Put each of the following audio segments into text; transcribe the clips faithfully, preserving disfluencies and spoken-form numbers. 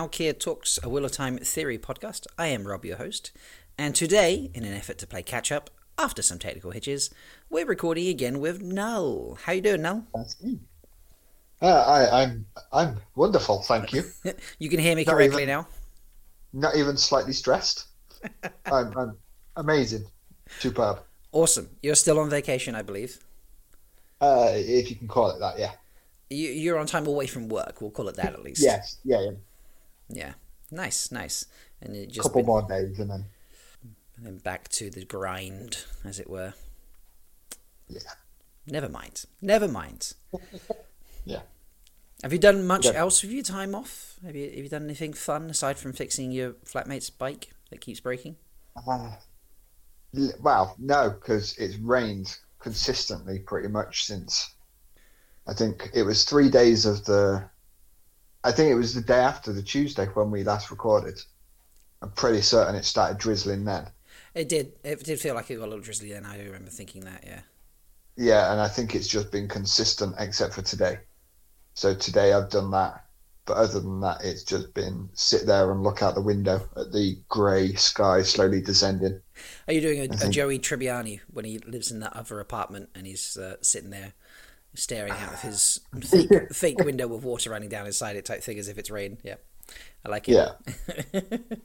Keir Talks, a Wheel of Time theory podcast. I am Rob, your host, and today, in an effort to play catch-up, after some technical hitches, we're recording again with Null. How you doing, Null? That's me. Uh, I, I'm I'm wonderful, thank you. You can hear me Not correctly even- now? Not even slightly stressed. I'm, I'm amazing, superb. Awesome. You're still on vacation, I believe. Uh, if you can call it that, yeah. You, you're on time away from work, we'll call it that at least. Yes, yeah, yeah. Yeah. Nice, nice. And it A just couple been- more days and then, and then back to the grind, as it were. yeah, Never mind. Never mind. yeah. Have you done much Yeah. else with your time off? Have you have you done anything fun aside from fixing your flatmate's bike that keeps breaking? Uh, l- well, no, because it's rained consistently pretty much since, I think it was three days of the, I think it was the day after the Tuesday when we last recorded. I'm pretty certain it started drizzling then. It did. It did feel like it got a little drizzly then. I do remember thinking that. Yeah. Yeah, and I think it's just been consistent except for today. So today I've done that. But other than that, it's just been sit there and look out the window at the grey sky slowly descending. Are you doing a, I a think- Joey Tribbiani when he lives in that other apartment and he's uh, sitting there staring out of his fake, fake window with water running down inside it type thing as if it's rain? Yeah. I like it. Yeah.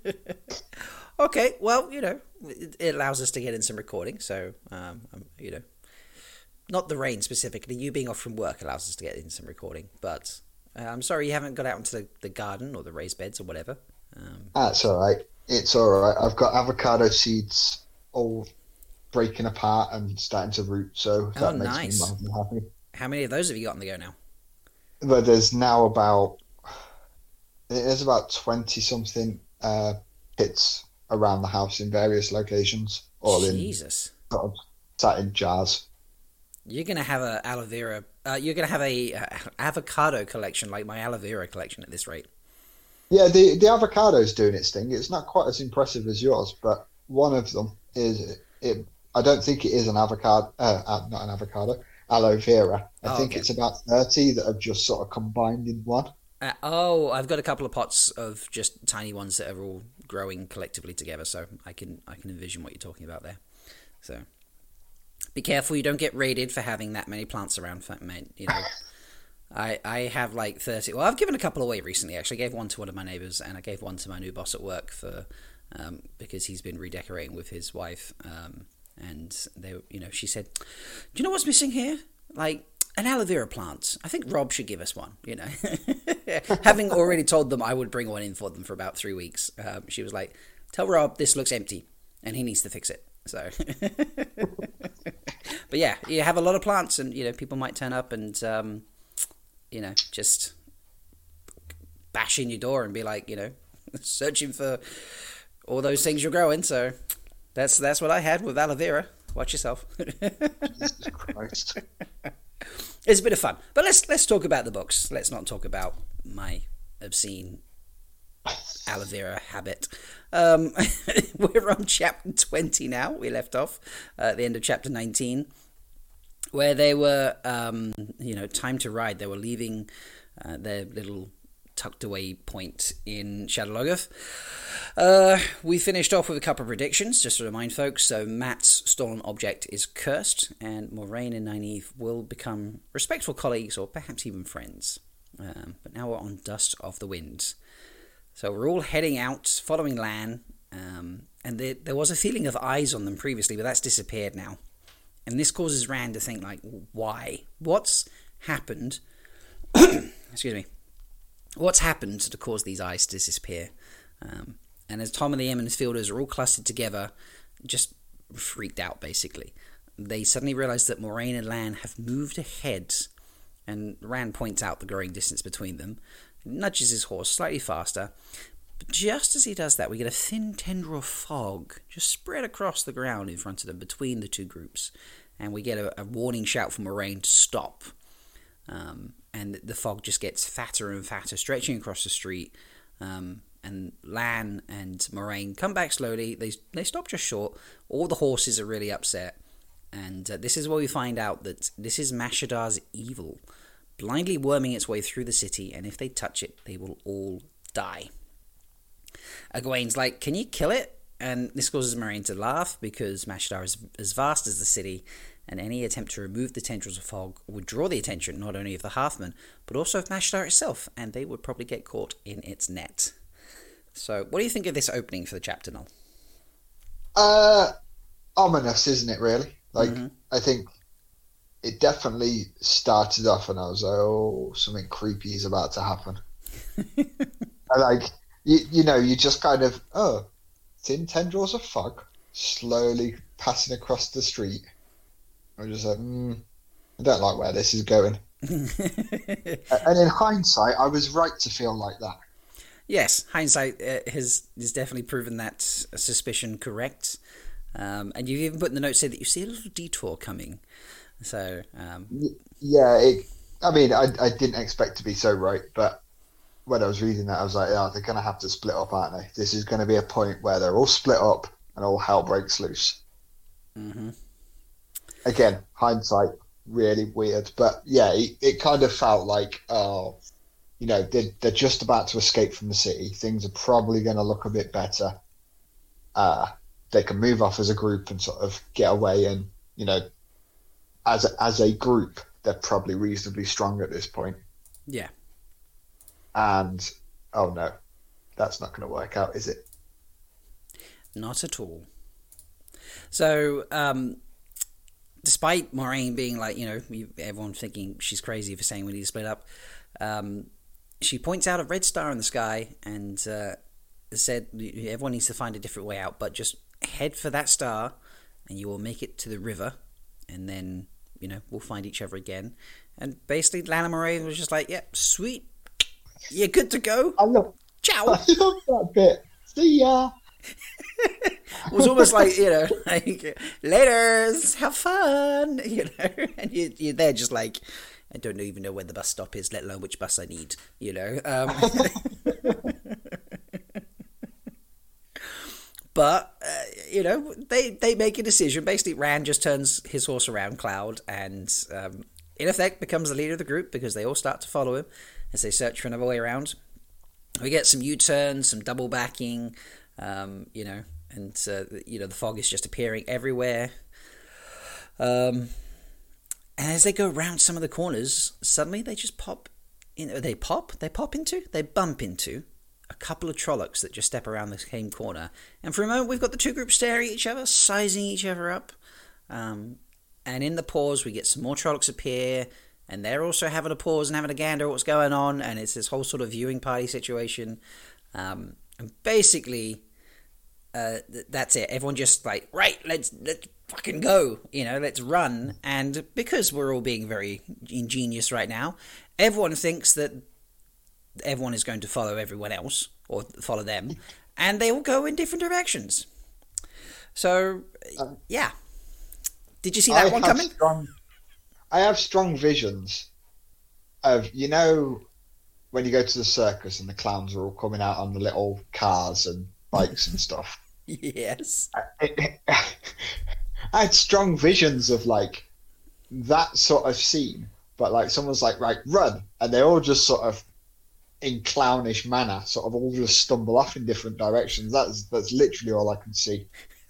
Okay, well, you know, it, it allows us to get in some recording. So, um, um, you know, not the rain specifically. You being off from work allows us to get in some recording. But uh, I'm sorry you haven't got out into the, the garden or the raised beds or whatever. Um, That's all right. It's all right. I've got avocado seeds all breaking apart and starting to root, so that Oh, makes nice. me mildly happy. how many of those have you got on the go now? But there's now about there's about twenty something uh, pits around the house in various locations, all in Jesus. sort of sat in jars. You're gonna have a aloe vera. Uh, you're gonna have a uh, avocado collection like my aloe vera collection at this rate. Yeah, the the avocado's doing its thing. It's not quite as impressive as yours, but one of them is it. I don't think it is an avocado. Uh, uh, not an avocado. Aloe vera. I Oh, think okay. it's about thirty that have just sort of combined in one. Uh, oh, I've got a couple of pots of just tiny ones that are all growing collectively together, so I can I can envision what you're talking about there. So be careful you don't get raided for having that many plants around. fa- mate, You know, I I have like thirty. Well, I've given a couple away recently. Actually, I gave one to one of my neighbours, and I gave one to my new boss at work for um, because he's been redecorating with his wife. Um, and they, you know, she said, "Do you know what's missing here? Like." An aloe vera plant. I think Rob should give us one, you know. Having already told them I would bring one in for them for about three weeks, um, she was like, tell Rob this looks empty and he needs to fix it. So, but yeah, you have a lot of plants and, you know, people might turn up and, um, you know, just bash in your door and be like, you know, searching for all those things you're growing. So that's, that's what I had with aloe vera. Watch yourself. Jesus Christ. It's a bit of fun, but let's let's talk about the books. Let's not talk about my obscene aloe vera habit. Um, we're on chapter twenty now. We left off uh, at the end of chapter nineteen, where they were, um, you know, time to ride. They were leaving uh, their little tucked away point in Shadowlogoth. Uh, we finished off with a couple of predictions, just to remind folks. So Matt's stolen object is cursed, and Moraine and Nynaeve will become respectful colleagues or perhaps even friends. Um, but now we're on Dust of the Wind. So we're all heading out, following Lan, um, and there, there was a feeling of eyes on them previously, but that's disappeared now. And this causes Rand to think, like, why? What's happened? Excuse me. What's happened to cause these eyes to disappear? Um, and as Tom and the Emmons Fielders are all clustered together, just freaked out, basically, they suddenly realise that Moraine and Lan have moved ahead, and Rand points out the growing distance between them, nudges his horse slightly faster, but just as he does that, we get a thin tendril of fog just spread across the ground in front of them between the two groups, and we get a, a warning shout from Moraine to stop. Um, and the fog just gets fatter and fatter, stretching across the street. Um, and Lan and Moraine come back slowly. They they stop just short. All the horses are really upset. And uh, this is where we find out that this is Mashadar's evil, blindly worming its way through the city. And if they touch it, they will all die. Egwene's like, can you kill it? And this causes Moraine to laugh because Mashadar is as vast as the city, and any attempt to remove the tendrils of fog would draw the attention not only of the Halfmen, but also of Mashadar itself, and they would probably get caught in its net. So, what do you think of this opening for the chapter, Noel? Uh, ominous, isn't it, really? Like, Mm-hmm. I think it definitely started off and I was like, oh, something creepy is about to happen. And like, you, you know, you just kind of, oh, thin tendrils of fog slowly passing across the street. I'm just like, mm, I don't like where this is going. And in hindsight, I was right to feel like that. Yes, hindsight uh, has, has definitely proven that suspicion correct. Um, and you've even put in the notes said that you see a little detour coming. So, um... yeah, it, I mean, I, I didn't expect to be so right, but when I was reading that, I was like, oh, they're going to have to split up, aren't they? This is going to be a point where they're all split up and all hell breaks loose. Mm-hmm. Again, hindsight, really weird. But yeah, it, it kind of felt like, oh, you know, they're, they're just about to escape from the city. Things are probably going to look a bit better. Uh, they can move off as a group and sort of get away. And, you know, as a, as a group, they're probably reasonably strong at this point. Yeah. And, oh no, that's not going to work out, is it? Not at all. So, um, despite Moraine being like, you know, everyone thinking she's crazy for saying we need to split up, um, she points out a red star in the sky and uh, said everyone needs to find a different way out, but just head for that star and you will make it to the river, and then, you know, we'll find each other again. And basically, Lana Moraine was just like, yep, yeah, sweet. You're good to go. I love, Ciao. I love that bit. See ya. It was almost like, you know, like, laters, have fun, you know, and you, you're there just like, I don't even know where the bus stop is, let alone which bus I need, you know. Um, but, uh, you know, they, they make a decision. Basically, Rand just turns his horse around, Cloud, and um, in effect becomes the leader of the group because they all start to follow him as they search for another way around. We get some U-turns, some double backing, um, you know, and, uh, you know, the fog is just appearing everywhere. Um, and as they go around some of the corners, suddenly they just pop, in, they pop, they pop into, they bump into a couple of Trollocs that just step around the same corner. And for a moment, we've got the two groups staring at each other, sizing each other up. Um, and in the pause, we get some more Trollocs appear, and they're also having a pause and having a gander at what's going on, and it's this whole sort of viewing party situation. Um, and basically, uh, th- that's it. Everyone just like, right, let's let's fucking go, you know, let's run. And because we're all being very ingenious right now, everyone thinks that everyone is going to follow everyone else, or follow them, and they all go in different directions. So, yeah. Did you see that I one have coming? Strong, I have strong visions of, you know, when you go to the circus and the clowns are all coming out on the little cars and bikes and stuff. Yes. I, I had strong visions of like that sort of scene, but like someone's like, right, run, and they all just sort of in clownish manner sort of all just stumble off in different directions. That's that's literally all I can see.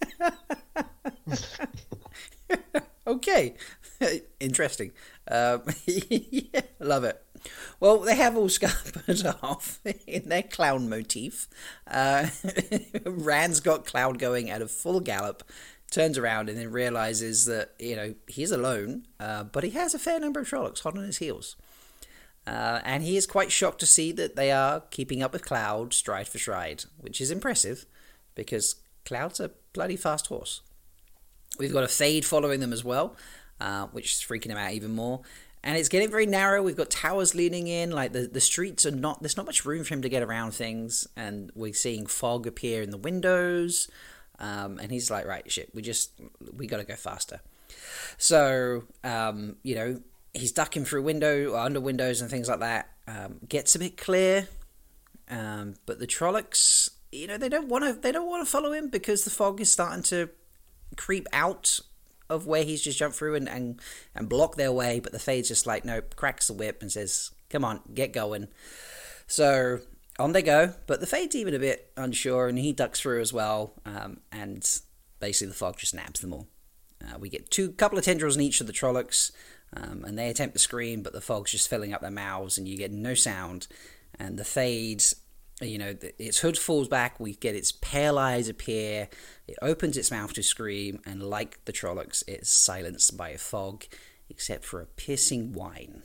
Okay. Interesting. Um, yeah, love it. Well, they have all scuppered off in their clown motif. Uh, Rand's got Cloud going at a full gallop, turns around and then realizes that, you know, he's alone, uh, but he has a fair number of Trollocs hot on his heels. Uh, and he is quite shocked to see that they are keeping up with Cloud stride for stride, which is impressive because Cloud's a bloody fast horse. We've got a Fade following them as well, uh, which is freaking him out even more. And it's getting very narrow. We've got towers leaning in. Like the, the streets are not, there's not much room for him to get around things. And we're seeing fog appear in the windows. Um, and he's like, right, shit, we just, we got to go faster. So, um, you know, he's ducking through window or under windows and things like that. Um, gets a bit clear. Um, but the Trollocs, you know, they don't want to, they don't want to follow him because the fog is starting to creep out of where he's just jumped through and, and, and block their way, but the Fade's just like, nope, cracks the whip and says, come on, get going. So On they go, but the Fade's even a bit unsure, and he ducks through as well, um, and basically the fog just nabs them all. Uh, we get two couple of tendrils in each of the Trollocs, um, and they attempt to scream, but the fog's just filling up their mouths, and you get no sound. And the Fade, you know, its hood falls back, we get its pale eyes appear, it opens its mouth to scream, and like the Trollocs, it's silenced by a fog, except for a piercing whine.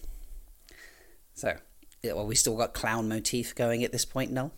So, well, we still got clown motif going at this point, Noel?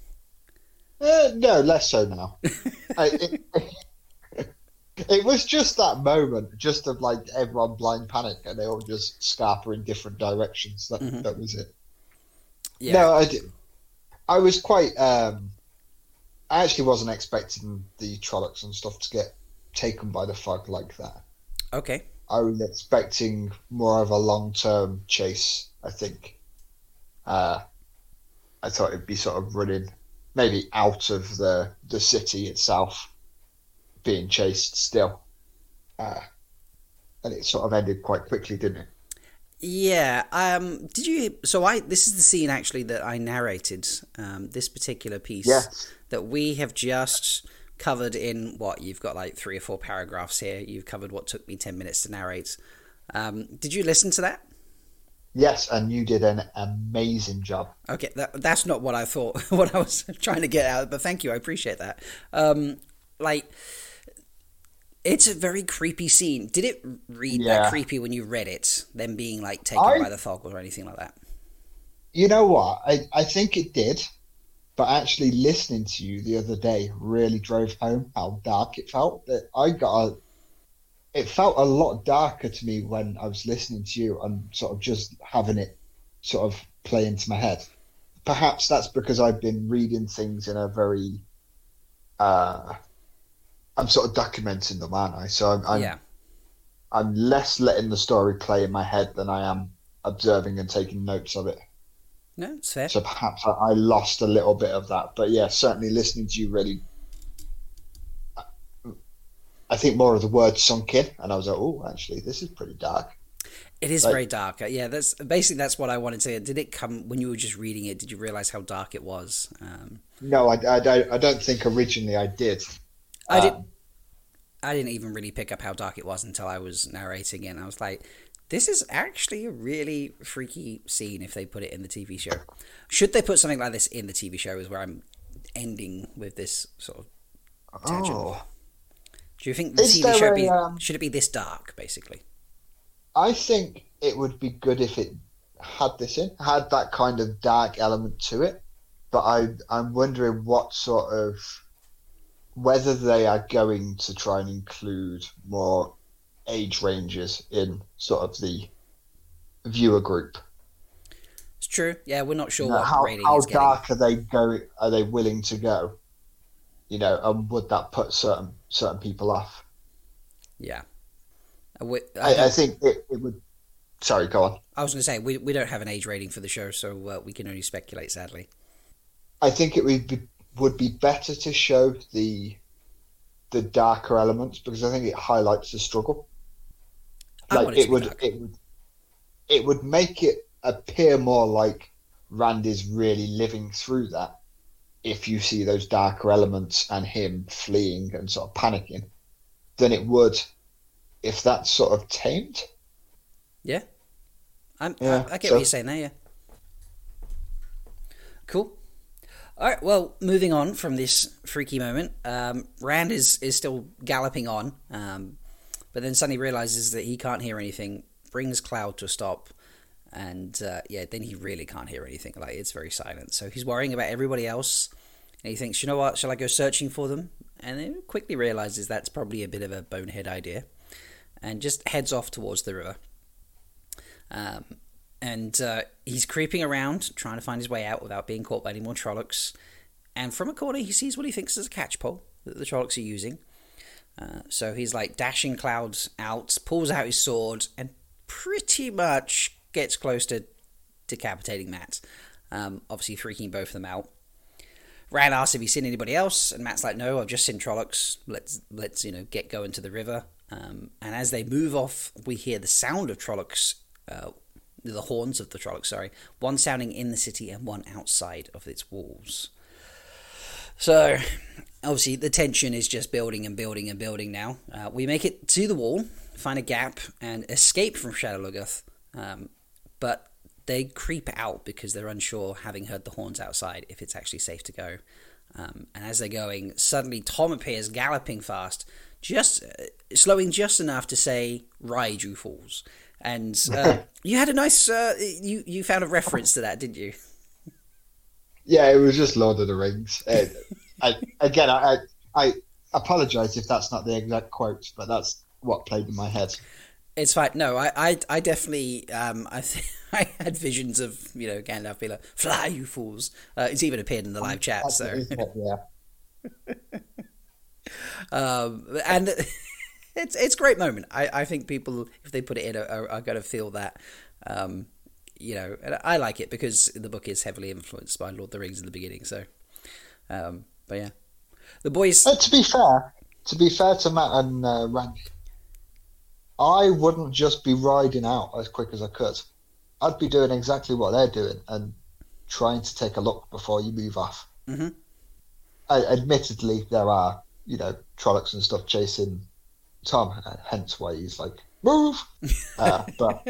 Uh, no, less so now. I, it, it was just that moment, just of like everyone blind panic, and they all just scarper in different directions. That mm-hmm. that was it. Yeah. No, I did. I was quite. Um, I actually wasn't expecting the Trollocs and stuff to get taken by the fog like that. Okay. I was expecting more of a long-term chase, I think. Uh, I thought it'd be sort of running maybe out of the, the city itself, being chased still. Uh, and it sort of ended quite quickly, didn't it? Yeah. Um, did you... So I this is the scene, actually, that I narrated, um, this particular piece. Yes. That we have just covered in, what, you've got like three or four paragraphs here. You've covered what took me ten minutes to narrate. Um, did you listen to that? Yes, and you did an amazing job. Okay, that, that's not what I thought, what I was trying to get out, but thank you, I appreciate that. Um, like, it's a very creepy scene. Did it read yeah. that creepy when you read it, them being, like, taken I, by the fog or anything like that? You know what? I, I think it did, but actually listening to you the other day really drove home how dark it felt. That I got a... It felt a lot darker to me when I was listening to you and sort of just having it sort of play into my head. Perhaps that's because I've been reading things in a very, uh, I'm sort of documenting them, aren't I? So I'm, I'm, yeah. I'm less letting the story play in my head than I am observing and taking notes of it. No, it's fair. So perhaps I, I lost a little bit of that. But yeah, certainly listening to you really, I think more of the words sunk in, and I was like, "Oh, actually, this is pretty dark." It is like, very dark. Yeah, that's basically that's what I wanted to say. Did it come when you were just reading it? Did you realize how dark it was? Um, no, I, I, don't, I don't think originally I did. I um, did. I didn't even really pick up how dark it was until I was narrating it. And I was like, "This is actually a really freaky scene." If they put it in the T V show, should they put something like this in the T V show? Is where I'm ending with this sort of tangent. Oh. Do you think the T V show be, um, should it be this dark, basically? I think it would be good if it had this in, had that kind of dark element to it. But I, I'm wondering what sort of, whether they are going to try and include more age ranges in sort of the viewer group. It's true. Yeah, we're not sure you know, what how, rating how it's getting. How dark are they go? Are they willing to go? You know, and would that put certain certain people off? Yeah, I, I, I think it, it would. Sorry, go on. I was going to say we we don't have an age rating for the show, so uh, we can only speculate. Sadly, I think it would be would be better to show the the darker elements because I think it highlights the struggle. I like it would, dark. it would, it would make it appear more like Rand is really living through that. If you see those darker elements and him fleeing and sort of panicking, than it would if that's sort of tamed. Yeah. I'm, yeah I, I get so. what you're saying there, yeah. Cool. All right, well, moving on from this freaky moment, um, Rand is, is still galloping on, um, but then suddenly realizes that he can't hear anything, brings Cloud to a stop, and uh, yeah, then he really can't hear anything. Like, it's very silent. So he's worrying about everybody else, and he thinks, you know what, shall I go searching for them? And then quickly realizes that's probably a bit of a bonehead idea, and just heads off towards the river. Um, and uh, he's creeping around, trying to find his way out without being caught by any more Trollocs. And from a corner, he sees what he thinks is a catchpole that the Trollocs are using. Uh, so he's like dashing Clouds out, pulls out his sword, and pretty much gets close to decapitating Mat. Um, obviously freaking both of them out. Rand asks if he's seen anybody else, and Mat's like, no, I've just seen Trollocs. Let's, let's you know, get going to the river. Um, and as they move off, we hear the sound of Trollocs uh, the horns of the Trollocs, sorry, one sounding in the city and one outside of its walls. So, obviously, the tension is just building and building and building now. Uh, we make it to the wall, find a gap, and escape from Shadow Logoth. Um, but they creep out because they're unsure, having heard the horns outside, if it's actually safe to go. Um, and as they're going, suddenly Tom appears galloping fast, just uh, slowing just enough to say, Raiju falls. And uh, you had a nice, uh, you, you found a reference to that, didn't you? Yeah, it was just Lord of the Rings. Uh, I, again, I, I, I apologise if that's not the exact quote, but that's what played in my head. It's fine. No, I, I, I definitely, um, I, th- I had visions of, you know, Gandalf being like, "Fly, you fools!" Uh, it's even appeared in the live chat. That's So, yeah. um, and it's it's a great moment. I, I think people, if they put it in, are, are going to feel that. Um, you know, and I like it because the book is heavily influenced by Lord of the Rings in the beginning. So, um, but yeah, the boys. Uh, to be fair, to be fair to Matt and uh, Randy, I wouldn't just be riding out as quick as I could. I'd be doing exactly what they're doing and trying to take a look before you move off. Mm-hmm. I, admittedly, there are, you know, Trollocs and stuff chasing Tom, hence why he's like, move! Uh, but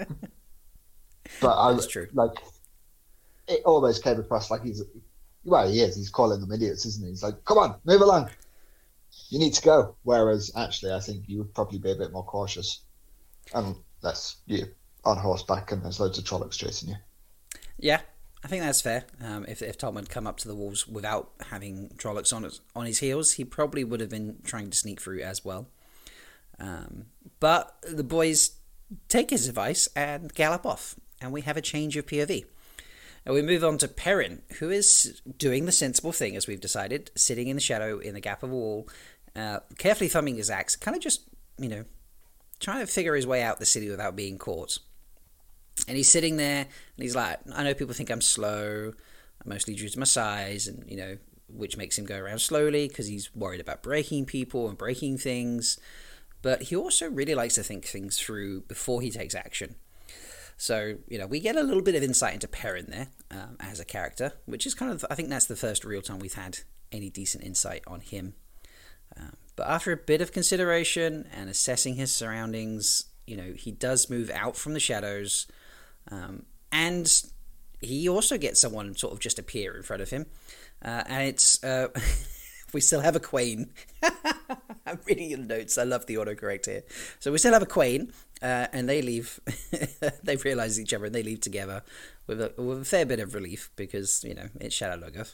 but I, That's true. like, it almost came across like he's, well, he is, he's calling them idiots, isn't he? He's like, come on, move along. You need to go. Whereas, actually, I think you would probably be a bit more cautious. Unless you're on horseback and there's loads of Trollocs chasing you. Yeah, I think that's fair. Um, if if Tom had come up to the walls without having Trollocs on his, on his heels, he probably would have been trying to sneak through as well. Um, but the boys take his advice and gallop off, and we have a change of P O V. And we move on to Perrin, who is doing the sensible thing, as we've decided, sitting in the shadow in the gap of a wall, uh, carefully thumbing his axe, kind of just, you know, trying to figure his way out the city without being caught. And he's sitting there, and he's like, I know people think I'm slow, mostly due to my size, and, you know, which makes him go around slowly because he's worried about breaking people and breaking things. But he also really likes to think things through before he takes action. So, you know, we get a little bit of insight into Perrin there um, as a character, which is kind of, I think that's the first real time we've had any decent insight on him. Um, but after a bit of consideration and assessing his surroundings, you know, he does move out from the shadows, um, and he also gets someone sort of just appear in front of him. Uh, and it's, uh, we still have a Quain. I'm reading your notes. I love the autocorrect here. So we still have a Quain, uh, and they leave. They realise each other, and they leave together with a, with a fair bit of relief because, you know, it's Shadow Logoth.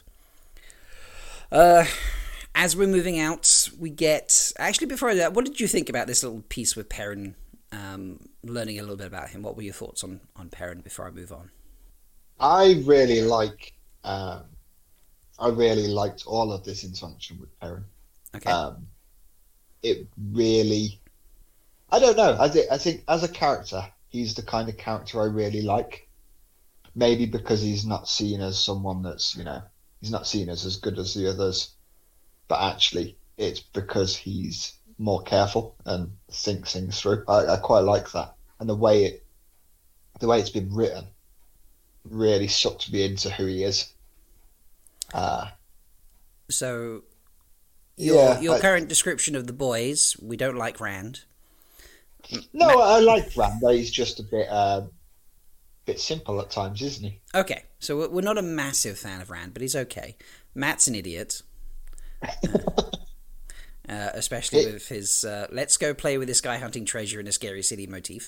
Uh, as we're moving out, we get... Actually, before I do that, what did you think about this little piece with Perrin, um, learning a little bit about him? What were your thoughts on, on Perrin before I move on? I really like... Um, I really liked all of this interaction with Perrin. Okay. Um, it really... I don't know. I, th- I think as a character, he's the kind of character I really like. Maybe because he's not seen as someone that's, you know, he's not seen as as good as the others. But actually, it's because he's more careful and thinks things through. I, I quite like that. And the way it, the way it's been written really sucked me into who he is. Uh, so, your, yeah, your I, current description of the boys, we don't like Rand. No, Matt... I like Rand. He's just a bit, uh, bit simple at times, isn't he? Okay, so we're not a massive fan of Rand, but he's okay. Matt's an idiot, uh, uh, especially it... with his uh, "let's go play with this guy hunting treasure in a scary city" motif.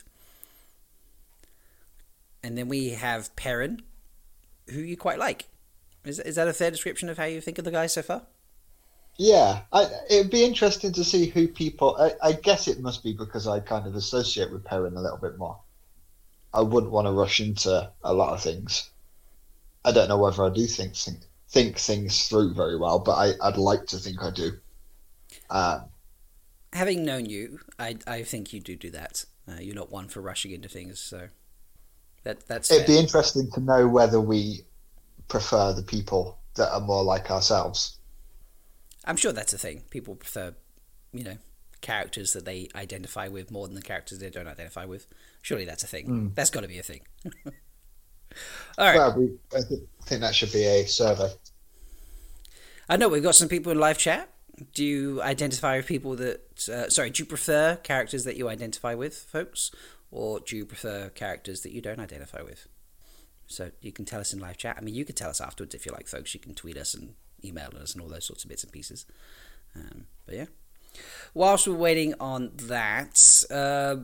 And then we have Perrin, who you quite like. Is is that a fair description of how you think of the guy so far? Yeah, I, it'd be interesting to see who people... I, I guess it must be because I kind of associate with Perrin a little bit more. I wouldn't want to rush into a lot of things. I don't know whether I do think think, think things through very well, but I, I'd like to think I do. Um, Having known you, I I think you do do that. Uh, you're not one for rushing into things, so that that's it'd fair. be interesting to know whether we prefer the people that are more like ourselves. I'm sure that's a thing. People prefer, you know, characters that they identify with more than the characters they don't identify with. Surely that's a thing. Mm. That's got to be a thing. All right. Well, we, I th- think that should be a survey. I know we've got some people in live chat. Do you identify with people that... Uh, sorry, do you prefer characters that you identify with, folks? Or do you prefer characters that you don't identify with? So you can tell us in live chat. I mean, you can tell us afterwards if you like, folks. You can tweet us and email us and all those sorts of bits and pieces. Um, but yeah. Whilst we're waiting on that, uh,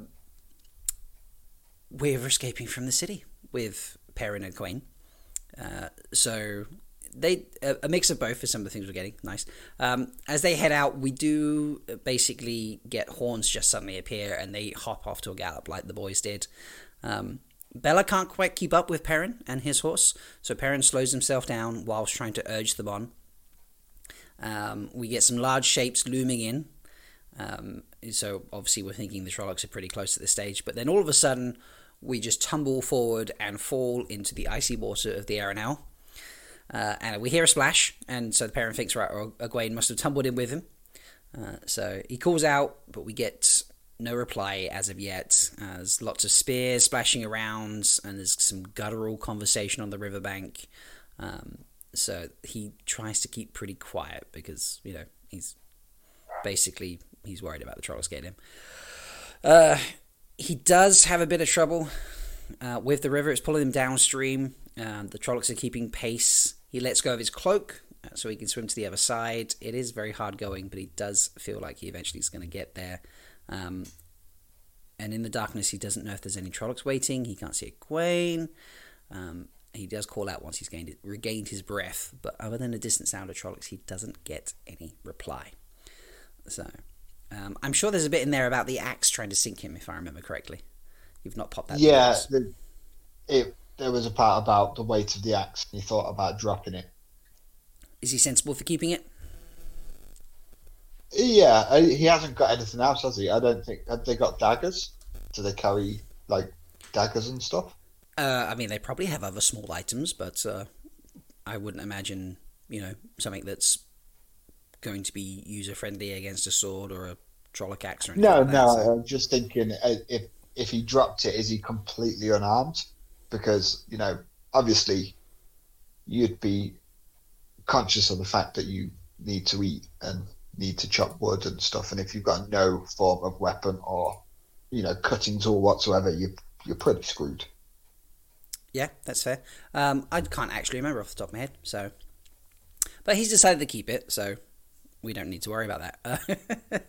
we're escaping from the city with Perrin and Egwene. Uh, so... They a mix of both for some of the things we're getting. Nice. Um, as they head out, we do basically get horns just suddenly appear, and they hop off to a gallop like the boys did. Um, Bella can't quite keep up with Perrin and his horse, so Perrin slows himself down whilst trying to urge them on. Um, we get some large shapes looming in. Um, so obviously we're thinking the Trollocs are pretty close at this stage, but then all of a sudden we just tumble forward and fall into the icy water of the Arenal. Uh, and we hear a splash, and so the Perrin thinks, right, or Egwene must have tumbled in with him. Uh, so he calls out, but we get no reply as of yet. Uh, there's lots of spears splashing around, and there's some guttural conversation on the riverbank. Um, so he tries to keep pretty quiet because, you know, he's basically, he's worried about the Trollocs getting him. Uh, he does have a bit of trouble uh, with the river. It's pulling him downstream. Um, the Trollocs are keeping pace. He lets go of his cloak uh, so he can swim to the other side. It is very hard going, but he does feel like he eventually is going to get there. Um, and in the darkness, he doesn't know if there's any Trollocs waiting. He can't see Egwene. Um, he does call out once he's gained, regained his breath, but other than a distant sound of Trollocs, he doesn't get any reply. So, um, I'm sure there's a bit in there about the axe trying to sink him, if I remember correctly. You've not popped that. Yeah, the, it. There was a part about the weight of the axe, and he thought about dropping it. Is he sensible for keeping it? Yeah, he hasn't got anything else, has he? I don't think. Have they got daggers? Do they carry, like, daggers and stuff? Uh, I mean, they probably have other small items, but uh, I wouldn't imagine, you know, something that's going to be user-friendly against a sword or a Trolloc axe or anything No, like that, no, so. I'm just thinking, uh, if if he dropped it, is he completely unarmed? Because, you know, obviously you'd be conscious of the fact that you need to eat and need to chop wood and stuff. And if you've got no form of weapon or, you know, cutting tool whatsoever, you, you're pretty screwed. Yeah, that's fair. Um, I can't actually remember off the top of my head. So, but he's decided to keep it, so we don't need to worry about that.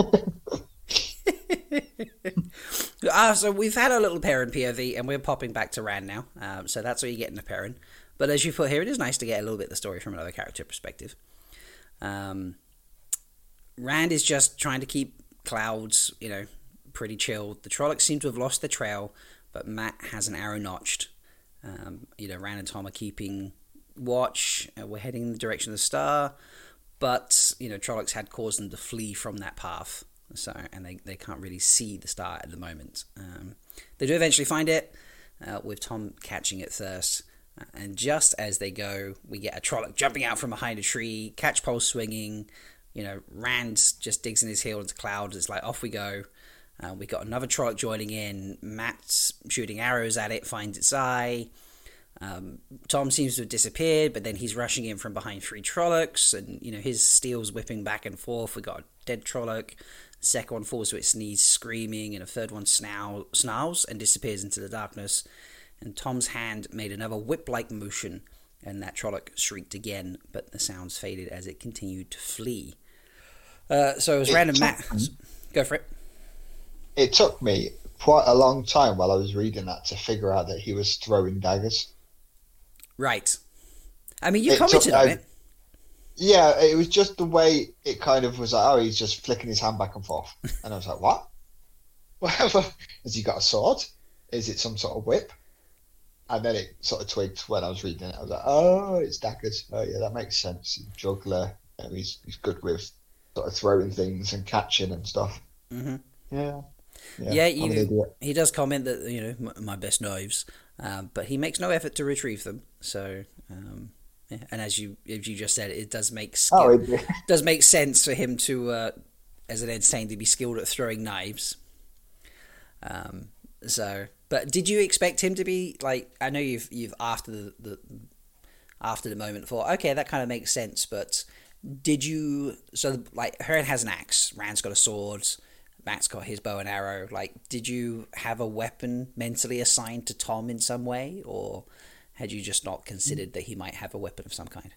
Uh, so we've had a little Perrin P O V, and we're popping back to Rand now. Um, so that's what you get in the Perrin. But as you put here, it is nice to get a little bit of the story from another character perspective. Um, Rand is just trying to keep Clouds, you know, pretty chilled. The Trollocs seem to have lost the trail, but Mat has an arrow notched. Um, you know, Rand and Tom are keeping watch. Uh, we're heading in the direction of the star, but you know, Trollocs had caused them to flee from that path. So, and they, they can't really see the star at the moment. Um, they do eventually find it, uh, with Tom catching it first. Uh, and just as they go, we get a Trolloc jumping out from behind a tree, catchpole swinging. You know, Rand just digs in his heel into Cloud. It's like, off we go. Uh, we got another Trolloc joining in. Mat's shooting arrows at it, finds its eye. Um, Tom seems to have disappeared, but then he's rushing in from behind three Trollocs, and you know his steel's whipping back and forth. We got a dead Trolloc. The second one falls to its knees, screaming, and a third one snarl, snarls and disappears into the darkness. And Tom's hand made another whip-like motion, and that Trolloc shrieked again, but the sounds faded as it continued to flee. Uh, so it was random. Mat, go for it. It took me quite a long time while I was reading that to figure out that he was throwing daggers. Right. I mean, you It commented took- on I- it. Yeah, it was just the way it kind of was like, oh, he's just flicking his hand back and forth. And I was like, what? Whatever. Has he got a sword? Is it some sort of whip? And then it sort of twigged when I was reading it. I was like, oh, it's daggers. Oh, yeah, that makes sense. He's a juggler. You know, he's, he's good with sort of throwing things and catching and stuff. Mm-hmm. Yeah. Yeah, I'm an you, idiot. he does comment that, you know, my, my best knives, um, but he makes no effort to retrieve them. So, um, yeah. And as you as you just said, it does make skill, Oh, it, does make sense for him to uh, as an entertainer to be skilled at throwing knives. Um, so, but did you expect him to be like? I know you've you've after the, the after the moment thought, okay, that kind of makes sense. But did you? So, like, Hearn has an axe, Rand's got a sword, Matt's got his bow and arrow. Like, did you have a weapon mentally assigned to Tom in some way, or had you just not considered that he might have a weapon of some kind?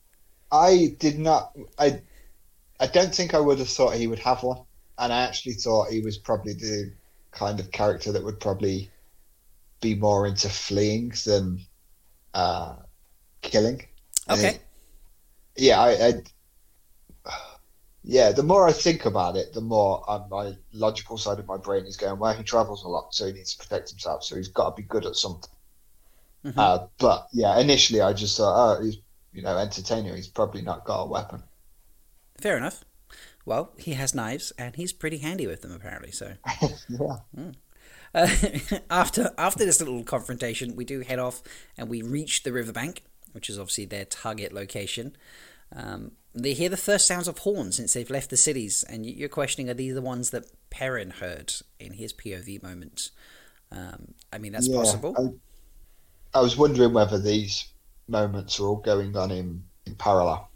I did not. I I don't think I would have thought he would have one, and I actually thought he was probably the kind of character that would probably be more into fleeing than uh, killing. Okay. It, yeah, I, I. Yeah, the more I think about it, the more uh, my logical side of my brain is going, well, he travels a lot, so he needs to protect himself, so he's got to be good at something. Mm-hmm. Uh, but yeah, initially I just thought, oh, he's, you know, entertainer. He's probably not got a weapon. Fair enough. Well, he has knives, and he's pretty handy with them, apparently. So, yeah. Mm. Uh, after after this little confrontation, we do head off, and we reach the riverbank, which is obviously their target location. Um, they hear the first sounds of horns since they've left the cities, and you're questioning, are these the ones that Perrin heard in his P O V moment? Um, I mean, that's yeah, possible. I, I was wondering whether these moments are all going on in, in parallel.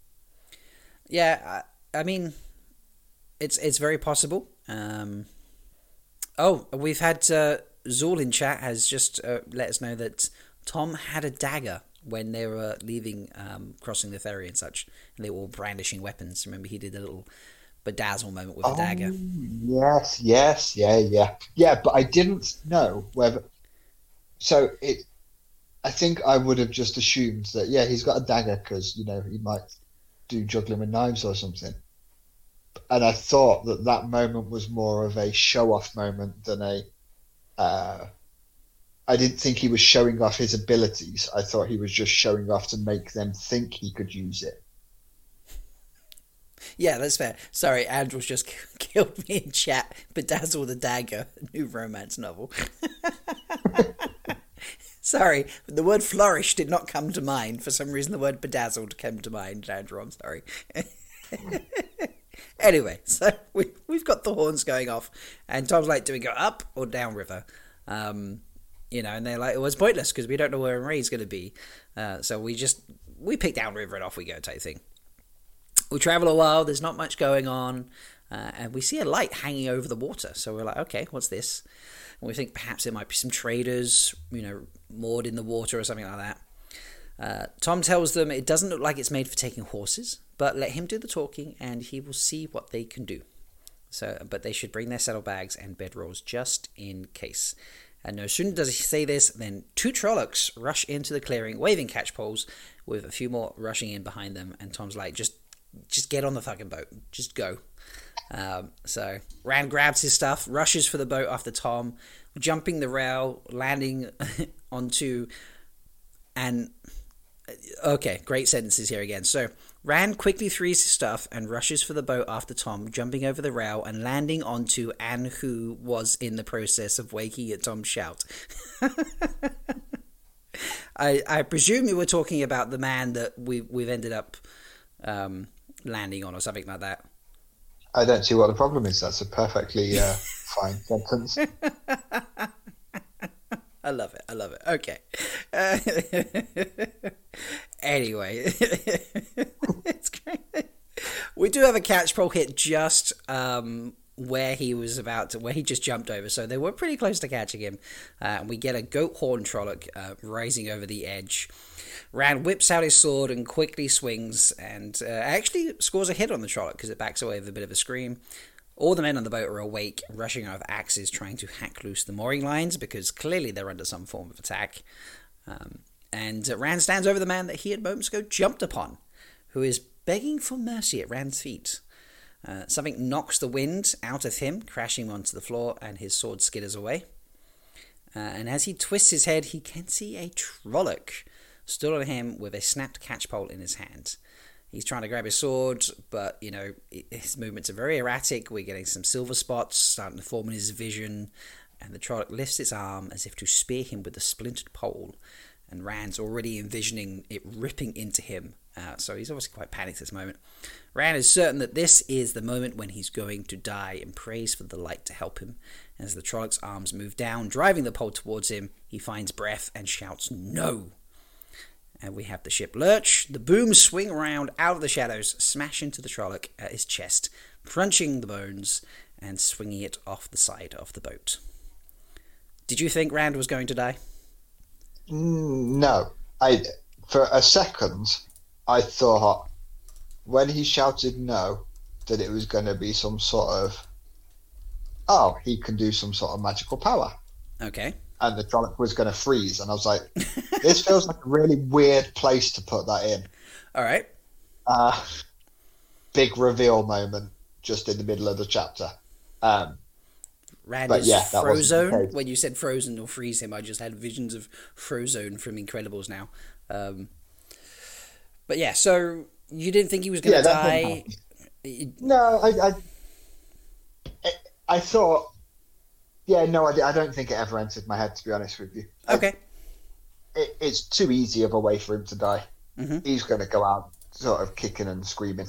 Yeah, I, I mean, it's it's very possible. Um, oh, we've had uh, Zool in chat has just uh, let us know that Tom had a dagger when they were leaving, um, crossing the ferry and such, and they were all brandishing weapons. Remember, he did a little bedazzle moment with oh, a dagger. Yes, yes, yeah, yeah, yeah. But I didn't know whether. So it, I think I would have just assumed that yeah, he's got a dagger because you know he might do juggling with knives or something. And I thought that that moment was more of a show-off moment than a. Uh, I didn't think he was showing off his abilities. I thought he was just showing off to make them think he could use it. Yeah, that's fair. Sorry, Andrew's just killed me in chat. Bedazzle the Dagger, new romance novel. Sorry, the word flourish did not come to mind. For some reason, the word bedazzled came to mind, Andrew. I'm sorry. Anyway, so we, we've got the horns going off, and Tom's like, do we go up or down river? Um, you know, and they're like, it was pointless because we don't know where Ray's going to be. Uh, so we just, we pick down river and off we go type thing. We travel a while, there's not much going on, uh, and we see a light hanging over the water. So we're like, okay, what's this? And we think perhaps there might be some traders, you know, moored in the water or something like that. Uh, Tom tells them it doesn't look like it's made for taking horses, but let him do the talking and he will see what they can do. So, but they should bring their saddlebags and bedrolls just in case. And no sooner does he say this than two Trollocs rush into the clearing, waving catch poles, with a few more rushing in behind them. And Tom's like, just just get on the fucking boat. Just go. Um, so Rand grabs his stuff, rushes for the boat after Tom, jumping the rail, landing onto... And... Okay, great sentences here again. So Rand quickly frees his stuff and rushes for the boat after Tom, jumping over the rail and landing onto Anne, who was in the process of waking at Tom's shout. I I presume you were talking about the man that we we've ended up um, landing on or something like that. I don't see what the problem is. That's a perfectly uh, fine sentence. I love it. I love it. Okay. Uh, anyway, it's great. We do have a catch pole hit just um, where he was about to, where he just jumped over. So they were pretty close to catching him. Uh, and we get a goat horn Trolloc uh, rising over the edge. Rand whips out his sword and quickly swings and uh, actually scores a hit on the Trolloc because it backs away with a bit of a scream. All the men on the boat are awake, rushing out with axes, trying to hack loose the mooring lines because clearly they're under some form of attack. Um, and uh, Rand stands over the man that he had moments ago jumped upon, who is begging for mercy at Rand's feet. Uh, something knocks the wind out of him, crashing onto the floor, and his sword skitters away. Uh, and as he twists his head, he can see a Trolloc stood on him with a snapped catchpole in his hand. He's trying to grab his sword, but, you know, his movements are very erratic. We're getting some silver spots starting to form in his vision, and the Trolloc lifts its arm as if to spear him with the splintered pole, and Rand's already envisioning it ripping into him Uh, so he's obviously quite panicked at this moment. Rand is certain that this is the moment when he's going to die and prays for the light to help him. As the Trollocs' arms move down, driving the pole towards him, he finds breath and shouts, "No!" And we have the ship lurch. The booms swing around out of the shadows, smash into the Trolloc at his chest, crunching the bones and swinging it off the side of the boat. Did you think Rand was going to die? Mm, no. I for a second, I thought when he shouted no, that it was going to be some sort of, oh, he can do some sort of magical power. Okay. And the Trolloc was going to freeze. And I was like, this feels like a really weird place to put that in. All right. Uh, big reveal moment just in the middle of the chapter. Um, Rand but is yeah, that wasn't the Frozone. case. When you said frozen or freeze him, I just had visions of Frozone from Incredibles now. Um, but yeah, so you didn't think he was going to Yeah, that die? didn't No, I, I, I thought, yeah, no, I, I don't think it ever entered my head, to be honest with you. Okay. It, it's too easy of a way for him to die. Mm-hmm. He's going to go out sort of kicking and screaming.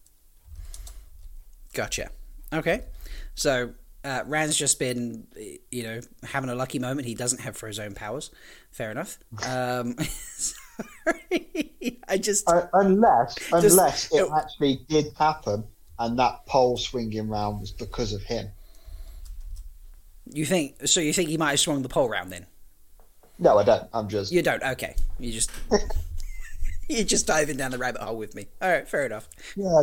Gotcha. Okay. So uh, Rand's just been, you know, having a lucky moment. He doesn't have Frozone powers. Fair enough. Um, sorry. I just... Uh, unless, Just- unless it it- actually did happen and that pole swinging round was because of him. You think... So you think he might have swung the pole round then? No, I don't. I'm just... You don't? Okay. You just... You're just diving down the rabbit hole with me. All right. Fair enough. Yeah,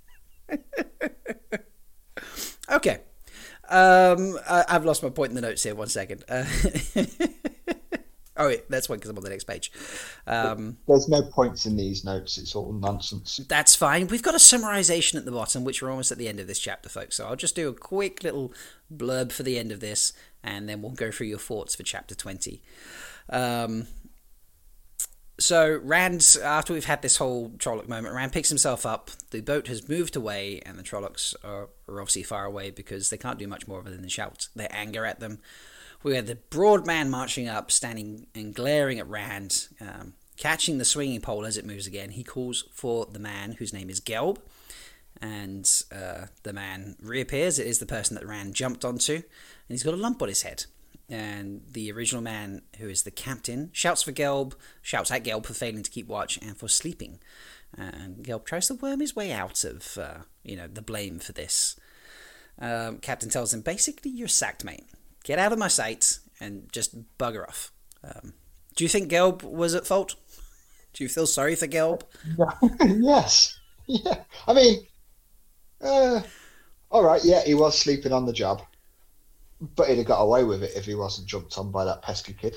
Okay. Um, I, I've lost my point in the notes here. One second. Uh, oh, wait, that's one because I'm on the next page. Um, there's no points in these notes. It's all nonsense. that's fine. We've got a summarization at the bottom, which we're almost at the end of this chapter, folks. So I'll just do a quick little blurb for the end of this, and then we'll go through your thoughts for chapter twenty. Um, So Rand, after we've had this whole Trolloc moment, Rand picks himself up. The boat has moved away, and the Trollocs are, are obviously far away because they can't do much more other than shout their anger at them. We have the broad man marching up, standing and glaring at Rand, um, catching the swinging pole as it moves again. He calls for the man, whose name is Gelb, and uh, the man reappears. It is the person that Rand jumped onto, and he's got a lump on his head. And the original man, who is the captain, shouts for Gelb, shouts at Gelb for failing to keep watch and for sleeping. And Gelb tries to worm his way out of, uh, you know, the blame for this. Um, Captain tells him, basically, you're sacked, mate. Get out of my sight and just bugger off. Um, do you think Gelb was at fault? Do you feel sorry for Gelb? Yes. Yeah. I mean, uh, all right. Yeah, he was sleeping on the job. But he'd have got away with it if he wasn't jumped on by that pesky kid.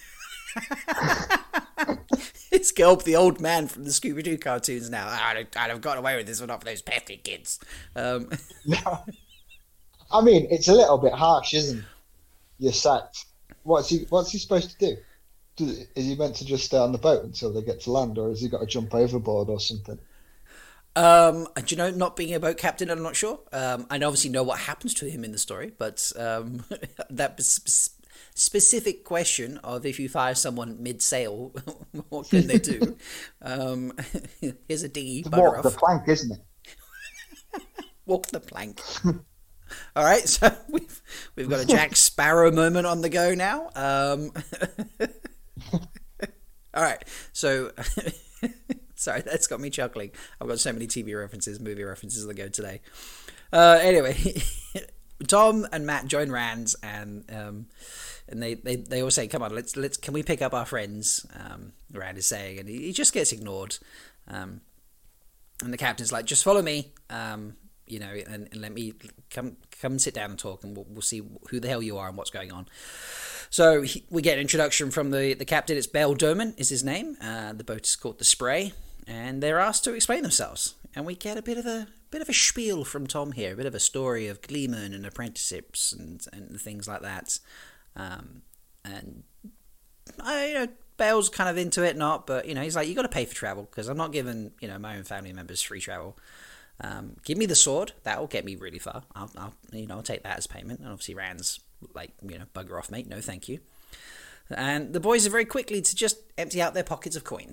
It's Gelb, the old man from the Scooby-Doo cartoons now. I'd, I'd have got away with this one, not for those pesky kids. Um, No. I mean, it's a little bit harsh, isn't it? You're sacked. What's he, what's he supposed to do? do? Is he meant to just stay on the boat until they get to land, or has he got to jump overboard or something? Um, do you know, not being a boat captain, I'm not sure. Um, I obviously know what happens to him in the story, but um, that sp- specific question of if you fire someone mid-sail, what can they do? um, here's a dinghy, bugger Walk off. the plank, isn't it? Walk the plank. All right, so we've we've got a Jack Sparrow moment on the go now. Um, all right, so. Sorry, that's got me chuckling. I've got so many T V references, movie references that go today. Uh, anyway, Tom and Matt join Rand, and um, and they, they, they all say, "Come on, let's let's can we pick up our friends?" Um, Rand is saying, and he, he just gets ignored. Um, and the captain's like, "Just follow me, um, you know, and, and let me come come and sit down and talk, and we'll, we'll see who the hell you are and what's going on." So he, we get an introduction from the, the captain. It's Bell Doman is his name. Uh, the boat is called the Spray, and they're asked to explain themselves. And we get a bit of a bit of a spiel from Tom here, a bit of a story of gleemen and apprenticeships and, and things like that. Um, and I, you know, Bell's kind of into it, not, but you know, he's like, you got to pay for travel because I'm not giving you know my own family members free travel. Um, give me the sword, that will get me really far. I'll, I'll you know I'll take that as payment. And obviously Rand's like, you know, bugger off, mate. No, thank you. And the boys are very quickly to just empty out their pockets of coins.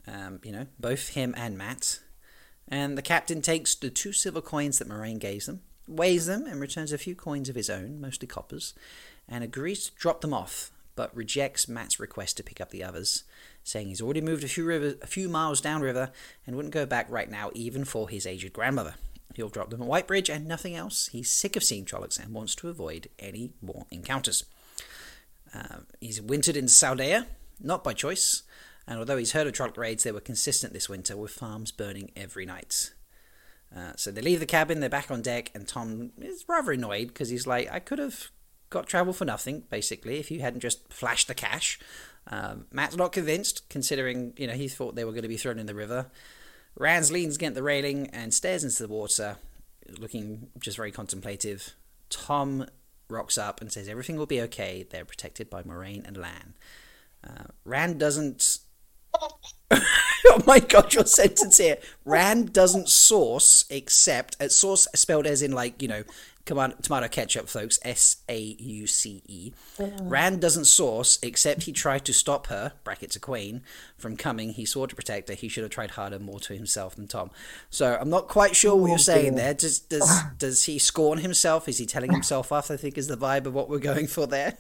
Um, you know, both him and Matt. And the captain takes the two silver coins that Moraine gave them, weighs them, and returns a few coins of his own, mostly coppers, and agrees to drop them off, but rejects Matt's request to pick up the others, saying he's already moved a few river, a few miles downriver and wouldn't go back right now even for his aged grandmother. He'll drop them at Whitebridge and nothing else. He's sick of seeing Trollocs and wants to avoid any more encounters. Uh, he's wintered in Saldea, not by choice, and although he's heard of Trolloc raids, they were consistent this winter, with farms burning every night. Uh, so they leave the cabin, they're back on deck, and Tom is rather annoyed because he's like, I could have got travel for nothing, basically, if you hadn't just flashed the cash. Um, Matt's not convinced, considering, you know, he thought they were going to be thrown in the river. Rand leans against the railing and stares into the water, looking just very contemplative. Tom rocks up and says everything will be okay. They're protected by Moraine and Lan. Uh, Rand doesn't... Oh my god, your sentence here. Rand doesn't source except... Uh, source spelled as in, like, you know, tomato ketchup, folks. S A U C E. Rand doesn't source except he tried to stop her, brackets a queen, from coming. He swore to protect her. He should have tried harder, more to himself than Tom. So I'm not quite sure what you're saying there. Does does does he scorn himself? Is he telling himself off, I think is the vibe of what we're going for there.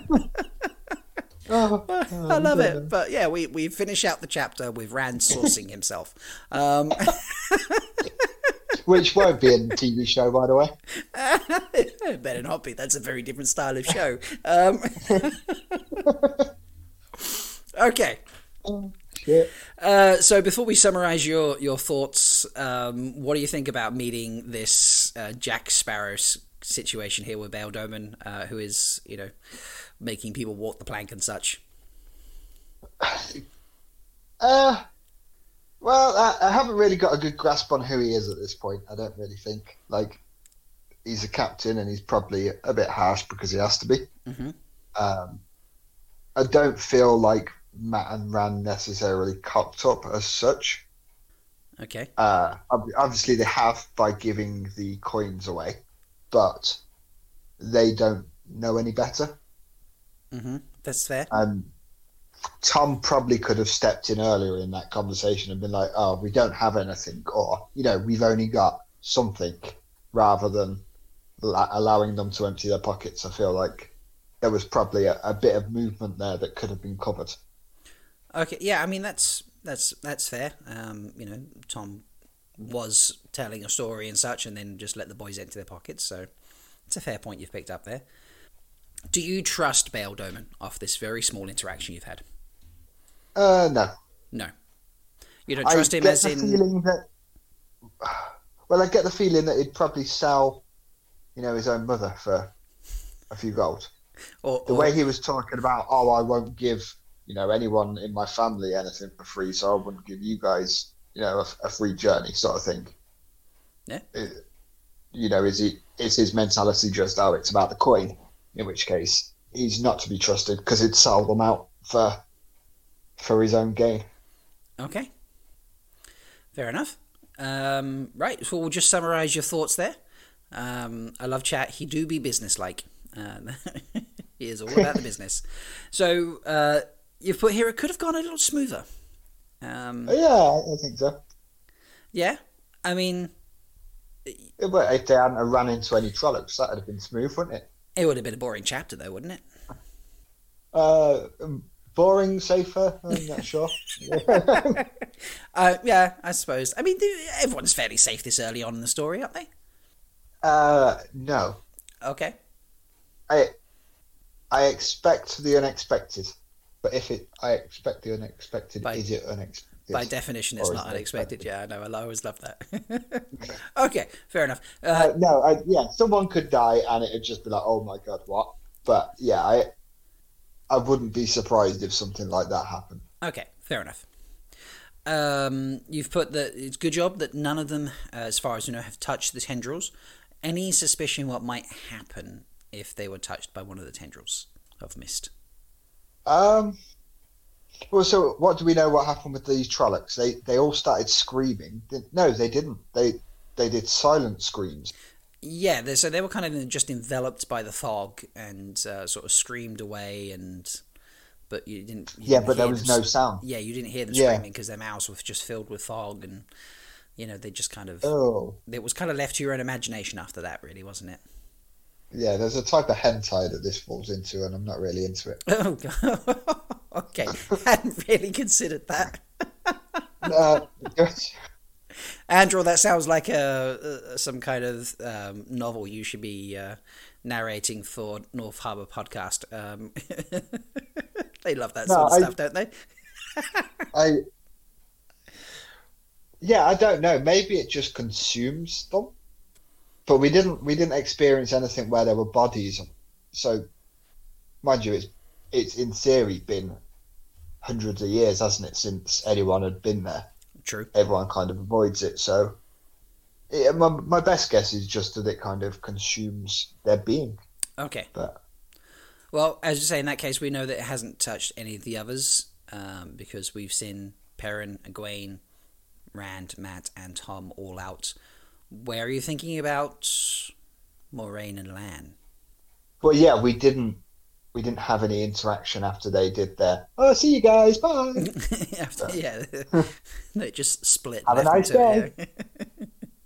Oh, I love it. But yeah, we, we finish out the chapter with Rand sourcing himself. Um, Which won't be in the T V show, by the way. It better not be. That's a very different style of show. Um, okay. Oh, shit. Uh, so before we summarise your, your thoughts, um, what do you think about meeting this uh, Jack Sparrow situation here with Bayle Domon, uh, who is, you know, making people walk the plank and such? Uh, well, I, I haven't really got a good grasp on who he is at this point. I don't really think. Like, he's a captain and he's probably a bit harsh because he has to be. Mm-hmm. Um, I don't feel like Matt and Rand necessarily cocked up as such. Okay. Uh, obviously, they have by giving the coins away, but they don't know any better. Mm-hmm. That's fair. Um, Tom probably could have stepped in earlier in that conversation and been like, oh, we don't have anything, or, you know, we've only got something, rather than la- allowing them to empty their pockets. I feel like there was probably a, a bit of movement there that could have been covered. Okay, yeah, I mean, that's that's that's fair. Um, you know, Tom was telling a story and such, and then just let the boys empty their pockets, so it's a fair point you've picked up there. Do you trust Bayle Domon off this very small interaction you've had? Uh, no. No. You don't trust I him get as the in... feeling that, well, I get the feeling that he'd probably sell, you know, his own mother for a few gold. Or, the or... way he was talking about, oh, I won't give, you know, anyone in my family anything for free, so I wouldn't give you guys, you know, a, a free journey, sort of thing. Yeah. It, you know, is he is his mentality just, oh, it's about the coin? In which case, he's not to be trusted because he'd sell them out for for his own gain. Okay. Fair enough. Um, right, so we'll just summarise your thoughts there. Um, I love chat. He do be businesslike. Um, he is all about the business. So uh, you've put here, it could have gone a little smoother. Um, yeah, I think so. Yeah? I mean... But if they hadn't run into any Trollocs, that would have been smooth, wouldn't it? It would have been a boring chapter, though, wouldn't it? Uh, boring, safer. I'm not sure. uh, yeah, I suppose. I mean, everyone's fairly safe this early on in the story, aren't they? Uh, no. Okay. I I expect the unexpected, but if it, I expect the unexpected. By, is it unexpected? By definition, it's not unexpected. Yeah, I know. I always love that. Okay, fair enough. Uh, uh, no, I, yeah, someone could die, and it'd just be like, "Oh my god, what?" But yeah, I I wouldn't be surprised if something like that happened. Okay, fair enough. Um, you've put that it's a good job that none of them, uh, as far as you know, have touched the tendrils. Any suspicion what might happen if they were touched by one of the tendrils of Mist? Um. Well, so what do we know what happened with these Trollocs? They they all started screaming. No, they didn't. They they did silent screams. Yeah, they, so they were kind of just enveloped by the fog and uh, sort of screamed away and but you didn't. You Yeah, didn't but there hear was them, no sound. Yeah, you didn't hear them Yeah. screaming because their mouths were just filled with fog, and you know they just kind of. Oh. It was kind of left to your own imagination after that, really, wasn't it? Yeah, there's a type of hentai that this falls into, and I'm not really into it. Oh, God. Okay. Hadn't really considered that. Uh, Andrew, that sounds like a, a some kind of um, novel you should be uh, narrating for North Harbour podcast. Um, they love that No, sort of I- stuff, don't they? I yeah, I don't know. Maybe it just consumes them, but we didn't we didn't experience anything where there were bodies. So, mind you, it's it's in theory been hundreds of years, hasn't it, since anyone had been there? True. Everyone kind of avoids it. So, yeah, my my best guess is just that it kind of consumes their being. Okay. But Well, as you say, in that case, we know that it hasn't touched any of the others um, because we've seen Perrin, Egwene, Rand, Matt, and Tom all out. Where are you thinking about Moraine and Lan? well, yeah, we didn't we didn't have any interaction after they did their "Oh, see you guys, bye." After, yeah, they just split. Have a left nice and two, yeah.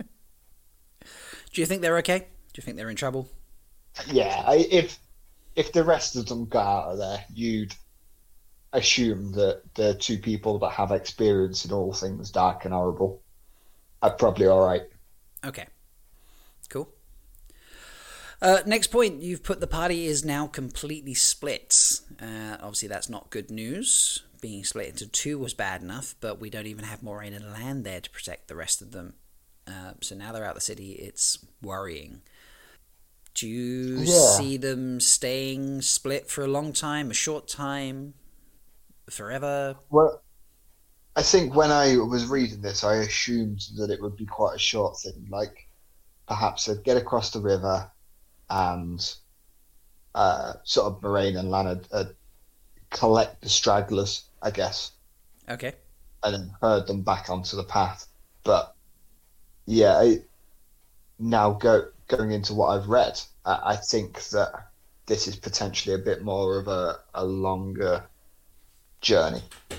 Do you think they're okay? Do you think they're in trouble? Yeah, I, if if the rest of them got out of there, you'd assume that the two people that have experience in all things dark and horrible are probably all right. Okay, cool. Uh, next point, you've put the party is now completely split. Uh, obviously, that's not good news. Being split into two was bad enough, but we don't even have Moraine and Lan there to protect the rest of them. Uh, so now they're out of the city. It's worrying. Do you Yeah. see them staying split for a long time, a short time, forever? Well, I think when I was reading this, I assumed that it would be quite a short thing, like perhaps they'd get across the river and uh, sort of Moraine and Lan would, would collect the stragglers, I guess, Okay. and then herd them back onto the path. But yeah, I, now go going into what I've read, I, I think that this is potentially a bit more of a, a longer journey.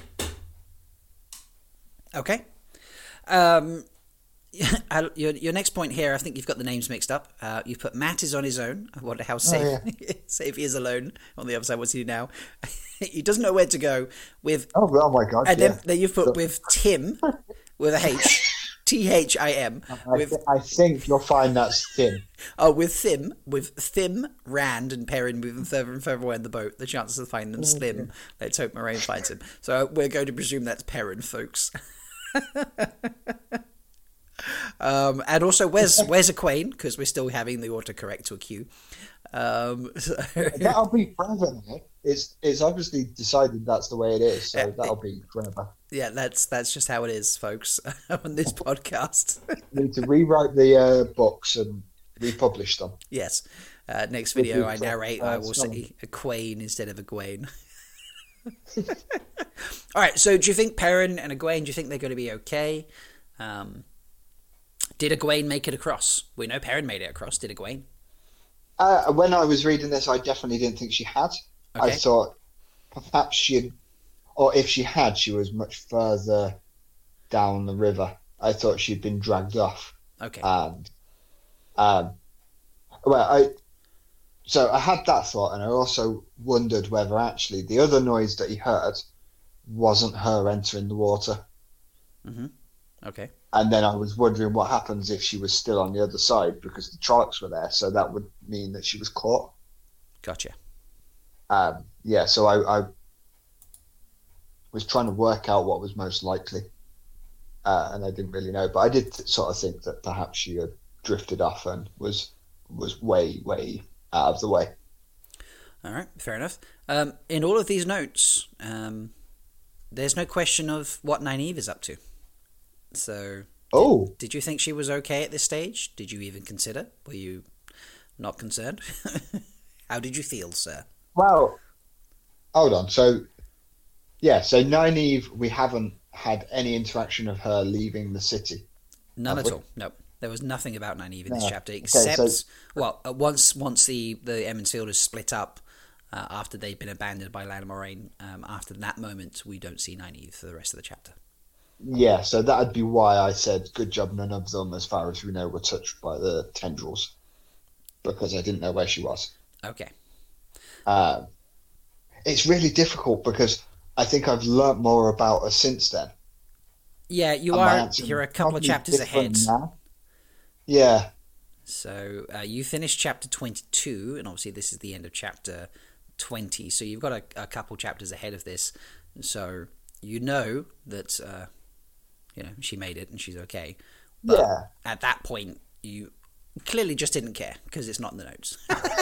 Okay. Um, I- your your next point here, I think you've got the names mixed up. Uh, you've put Matt is on his own. I wonder how safe safe he is alone on the other side. What's he do now? He doesn't know where to go. With Oh, oh my God! and yeah. then, then you've put with Tim with a H, T H I M. I, With th- I think you'll find that's thin. oh, with Thim, with Thim, Rand, and Perrin moving further and further away in the boat. The chances of finding them slim. Let's hope Moraine finds him. So we're going to presume that's Perrin, folks. Um, and also, where's where's Egwene? Because we're still having the autocorrect to a Q. Um, so That'll be forever. Now. It's it's obviously decided that's the way it is, so Yeah, that'll be forever. yeah, that's that's just how it is, folks, on this podcast. We need to rewrite the uh, books and republish them. Yes. Uh, next video I With the- narrate, uh, I will some- say Egwene instead of Egwene. All right. So, do you think Perrin and Egwene? Do you think they're going to be okay? Um, did Egwene make it across? We know Perrin made it across. Did Egwene? Uh, when I was reading this, I definitely didn't think she had. I Okay. thought perhaps she, or if she had, she was much further down the river. I thought she'd been dragged off. Okay. And um, well, I so I had that thought, and I also wondered whether actually the other noise that he heard wasn't her entering the water. Mm-hmm. Okay. And then I was wondering what happens if she was still on the other side because the Trollocs were there, so that would mean that she was caught. Gotcha. Um, yeah, so I, I was trying to work out what was most likely, uh, and I didn't really know. But I did sort of think that perhaps she had drifted off and was was way, way out of the way. All right. Fair enough. Um, in all of these notes, um, there's no question of what Nynaeve is up to. So, Oh, did you think she was okay at this stage? Did you even consider? Were you not concerned? How did you feel, sir? well, hold on. So, yeah, so Nynaeve, we haven't had any interaction of her leaving the city. None Have at we? all. No, there was nothing about Nynaeve in this No. chapter Okay, except, so- well, uh, once once the the Emmons Field is split up, uh, after they've been abandoned by Lana Moraine. Um, after that moment, we don't see Nynaeve for the rest of the chapter. Yeah, so that'd be why I said good job none of them, as far as we know, were touched by the tendrils, because I didn't know where she was. Okay. Um, it's really difficult because I think I've learnt more about her since then. Yeah, you And my are. answer You're a is couple of probably chapters different ahead. now. Yeah. So uh, you finished chapter twenty-two, and obviously this is the end of chapter twenty. So you've got a, a couple chapters ahead of this. So you know that uh, you know she made it and she's okay. But Yeah. at that point, you clearly just didn't care because it's not in the notes.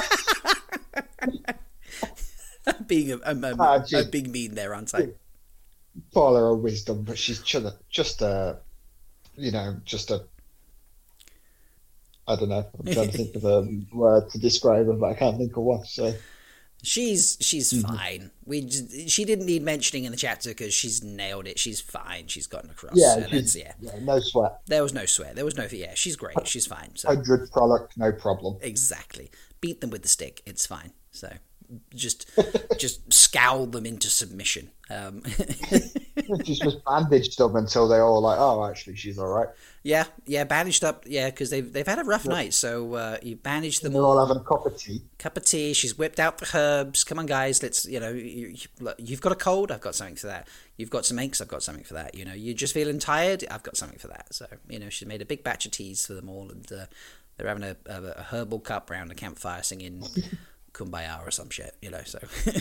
Being a, a, a, Ah, a gee. big mean there, aren't I? Call her a wisdom, but she's just a, just a, you know, just a. I don't know. I'm trying to think of a word to describe her, but I can't think of one. So She's she's Mhm. fine. We j- she didn't need mentioning in the chapter because she's nailed it. She's fine. She's gotten across. yeah, And she's, that's, yeah. yeah, no sweat. There was no swear. There was no yeah. She's great. She's fine. So Hundred product, no problem. exactly, beat them with the stick. It's fine. So just just scowl them into submission. Um, She's just bandaged up until they all like, oh, actually, she's all right. yeah, yeah, bandaged up. Yeah, because they've they've had a rough Yeah. night. So uh, you bandage them They're all. all having a cup of tea. Cup of tea. She's whipped out the herbs. Come on, guys. Let's, you know, you, you, look, you've got a cold. I've got something for that. You've got some aches. I've got something for that. You know, you're just feeling tired. I've got something for that. So, you know, she's made a big batch of teas for them all, and uh, they're having a, a, a herbal cup round a campfire singing Kumbaya or some shit. You know, so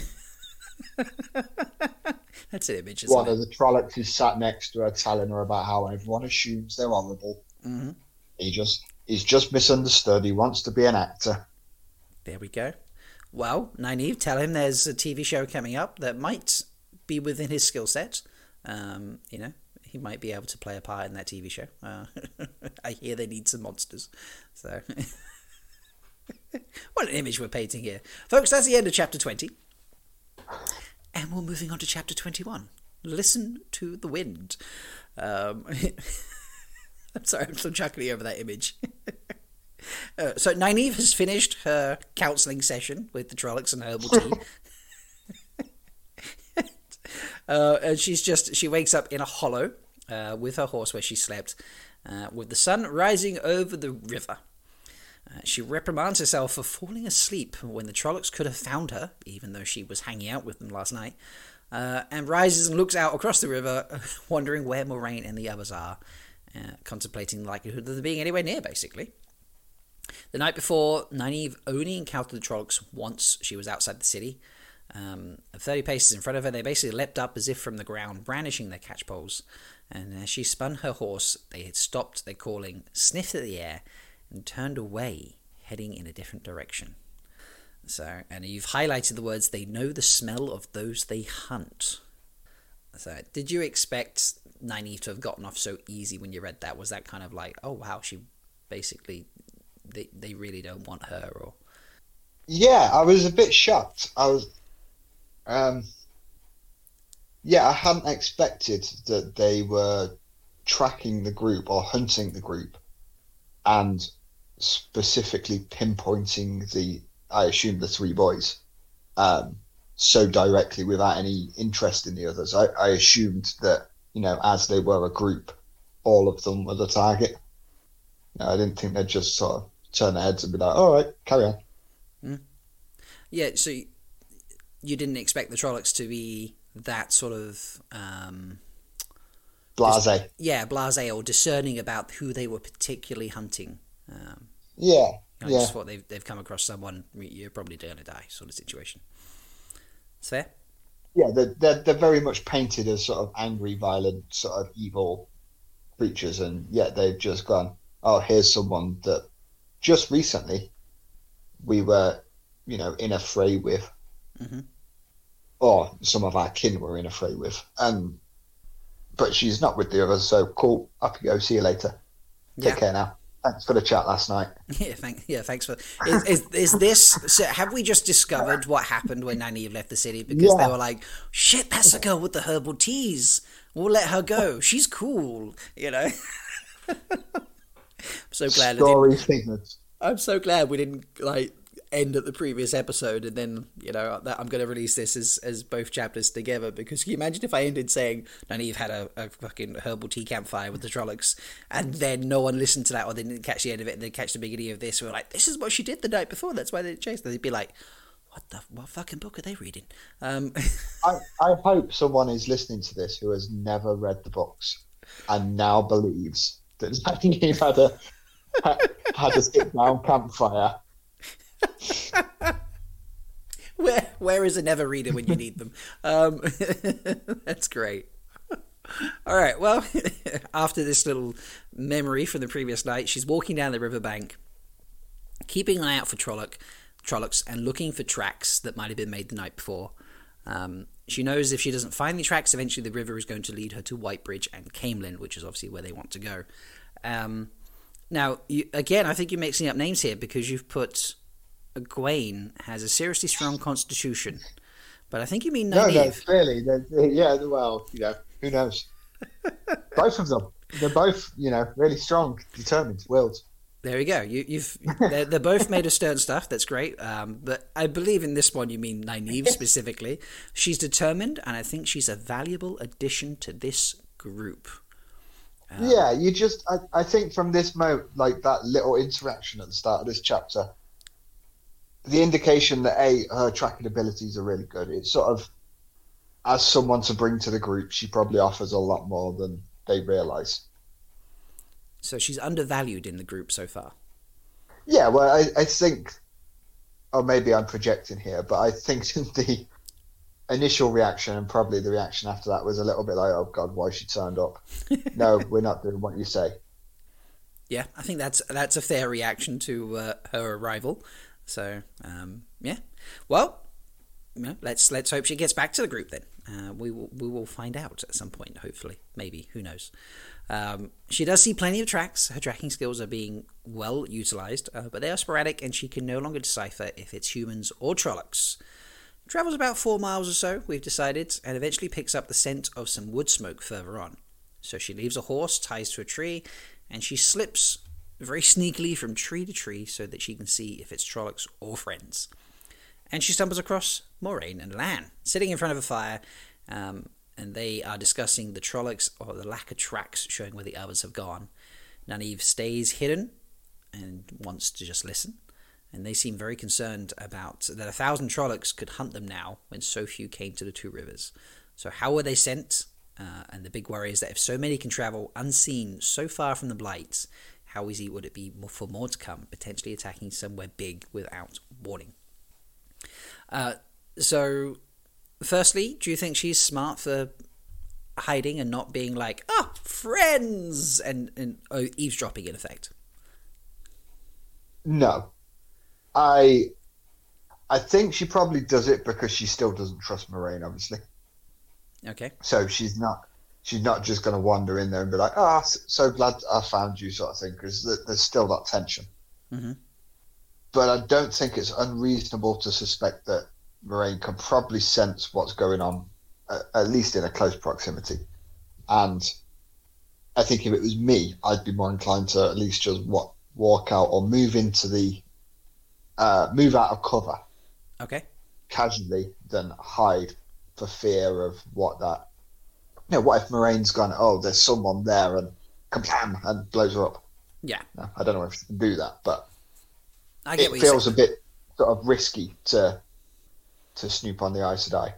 that's an image. Isn't One it? of the Trollocs is sat next to her, telling her about how everyone assumes they're honourable. Mm-hmm. He just he's just misunderstood. He wants to be an actor. There we go. Well, Nynaeve, tell him there's a T V show coming up that might be within his skill set. Um, you know, he might be able to play a part in that T V show. Uh, I hear they need some monsters. So, what an image we're painting here. Folks, that's the end of chapter twenty. And we're moving on to chapter twenty-one. Listen to the wind. Um, I'm sorry, I'm still chuckling over that image. Uh, so Nynaeve has finished her counselling session with the Trollocs and herbal tea. uh, and she's just, she wakes up in a hollow uh, with her horse where she slept, uh, with the sun rising over the river. Uh, she reprimands herself for falling asleep when the Trollocs could have found her, even though she was hanging out with them last night, uh, and rises and looks out across the river, wondering where Moraine and the others are, uh, contemplating the likelihood of them being anywhere near, basically. The night before, Nynaeve only encountered the Trollocs once. She was outside the city. Um, thirty paces in front of her, they basically leapt up as if from the ground, brandishing their catchpoles. And as she spun her horse, they had stopped their calling, sniffed at the air, and turned away, heading in a different direction. So, and you've highlighted the words, they know the smell of those they hunt. So, did you expect Nynaeve to have gotten off so easy when you read that? Was that kind of like, oh wow, she basically... They they really don't want her, or Yeah, I was a bit shocked. I was, um, yeah, I hadn't expected that they were tracking the group or hunting the group, and specifically pinpointing the, I assume, the three boys, um, so directly without any interest in the others. I, I assumed that, you know, as they were a group, all of them were the target. No, I didn't think they'd just sort of turn their heads and be like, all right, carry on. mm. yeah. So you, you didn't expect the Trollocs to be that sort of um, Blase. dis- yeah, blasé or discerning about who they were particularly hunting. Um, Yeah, you know, yeah. just thought they've they've come across someone you're probably going to die sort of situation. It's fair. Yeah, they're, they're, they're very much painted as sort of angry, violent, sort of evil creatures, and yet they've just gone, oh, here's someone that just recently we were, you know, in a fray with, Mm-hmm. or some of our kin were in a fray with, and but she's not with the others, so cool, up you go, see you later. Take Yeah. care now. Thanks for the chat last night. Yeah, thank, yeah, thanks for. Is, is, is this? So have we just discovered what happened when Nynaeve left the city? Because Yeah. they were like, "Shit, that's the girl with the herbal teas. We'll let her go. She's cool." You know. I'm so glad. I didn't, Story figments. I'm so glad we didn't like end at the previous episode, and then you know that I'm going to release this as as both chapters together. Because can you imagine if I ended saying Nynaeve had a, a fucking herbal tea campfire with the Trollocs, and then no one listened to that, or they didn't catch the end of it, and they catch the beginning of this, and we're like, this is what she did the night before. That's why they chased her. They'd be like, what the what fucking book are they reading? Um, I I hope someone is listening to this who has never read the books and now believes that Nynaeve had a had a sit down campfire. Where where is a never reader when you need them? Um, that's great. All right. Well, after this little memory from the previous night, she's walking down the riverbank, keeping an eye out for Trolloc, Trollocs, and looking for tracks that might have been made the night before. Um, she knows if she doesn't find the tracks, eventually the river is going to lead her to Whitebridge and Camelin, which is obviously where they want to go. Um, now, you, again, I think you're mixing up names here because you've put Egwene has a seriously strong constitution, but I think you mean Nynaeve. No, no, clearly, they're, they're, yeah. Well, you know, who knows? Both of them, they're both, you know, really strong, determined, willed. There you go. You, you've they're, they're both made of stern stuff. That's great. Um, but I believe in this one you mean Nynaeve specifically. She's determined, and I think she's a valuable addition to this group. Um, yeah, you just, I, I think from this moment, like that little interaction at the start of this chapter, the indication that A, her tracking abilities are really good. It's sort of, as someone to bring to the group, she probably offers a lot more than they realise. So she's undervalued in the group so far. Yeah, well, I, I think, or maybe I'm projecting here, but I think the initial reaction and probably the reaction after that was a little bit like, oh God, why she turned up? No, we're not doing what you say. Yeah, I think that's that's a fair reaction to uh, her arrival. So, um, yeah. Well, you know, let's let's hope she gets back to the group then. Uh, we will we will find out at some point, hopefully. Maybe, who knows. Um, she does see plenty of tracks. Her tracking skills are being well utilised, uh, but they are sporadic, and she can no longer decipher if it's humans or Trollocs. Travels about four miles or so, we've decided, and eventually picks up the scent of some wood smoke further on. So she leaves a horse, ties to a tree, and she slips very sneakily from tree to tree so that she can see if it's Trollocs or friends. And she stumbles across Moiraine and Lan, sitting in front of a fire, um, and they are discussing the Trollocs or the lack of tracks showing where the others have gone. Nynaeve stays hidden and wants to just listen, and they seem very concerned about that a thousand Trollocs could hunt them now when so few came to the two rivers. So how were they sent? Uh, and the big worry is that if so many can travel unseen so far from the Blight, how easy would it be for more to come, potentially attacking somewhere big without warning? Uh, so, firstly, do you think she's smart for hiding and not being like, ah, oh, friends, and, and oh, eavesdropping in effect? No. I I think she probably does it because she still doesn't trust Moiraine, obviously. Okay. So she's not she's not just going to wander in there and be like, oh, so glad I found you, sort of thing, because there's still that tension. Mm-hmm. But I don't think it's unreasonable to suspect that Moiraine can probably sense what's going on, at least in a close proximity. And I think if it was me, I'd be more inclined to at least just what, walk out or move into the, uh, move out of cover. Okay. Casually than hide for fear of what that, you know, what if Moraine's gone, oh, there's someone there and kablam, and blows her up. Yeah. No, I don't know if she can do that, but I get it what feels you're a bit sort of risky to to snoop on the Aes Sedai.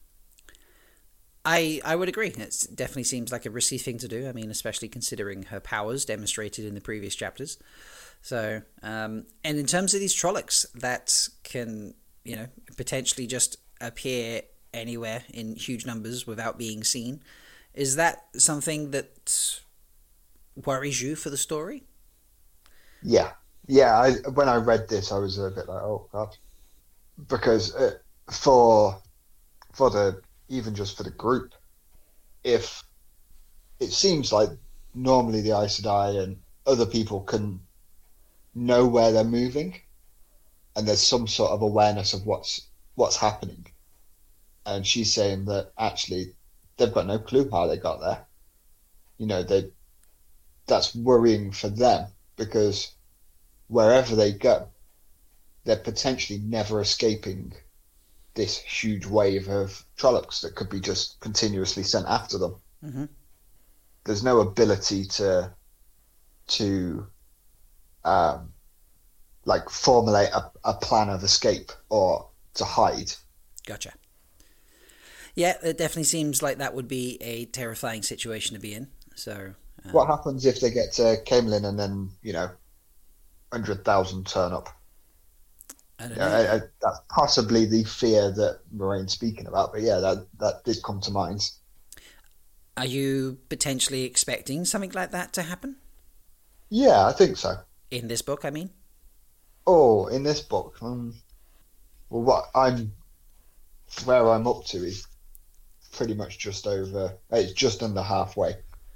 I, I would agree. It definitely seems like a risky thing to do. I mean, especially considering her powers demonstrated in the previous chapters. So, um, and in terms of these Trollocs that can, you know, potentially just appear anywhere in huge numbers without being seen, is that something that worries you for the story? Yeah. Yeah, I, when I read this, I was a bit like, oh, God. Because uh, for for the, even just for the group, if it seems like normally the Aes Sedai and other people can know where they're moving, and there's some sort of awareness of what's what's happening. And she's saying that actually they've got no clue how they got there. You know, they that's worrying for them because wherever they go, they're potentially never escaping this huge wave of Trollocs that could be just continuously sent after them. Mm-hmm. There's no ability to to um, like formulate a, a plan of escape or to hide. Gotcha. Yeah, it definitely seems like that would be a terrifying situation to be in. So, um, what happens if they get to Camelin and then, you know, one hundred thousand turn up? I don't You know. know, I, I, that's possibly the fear that Moraine's speaking about. But yeah, that, that did come to mind. Are you potentially expecting something like that to happen? Yeah, I think so. In this book, I mean? Oh, in this book, um, well, what I'm where I'm up to is pretty much just over. It's just under halfway.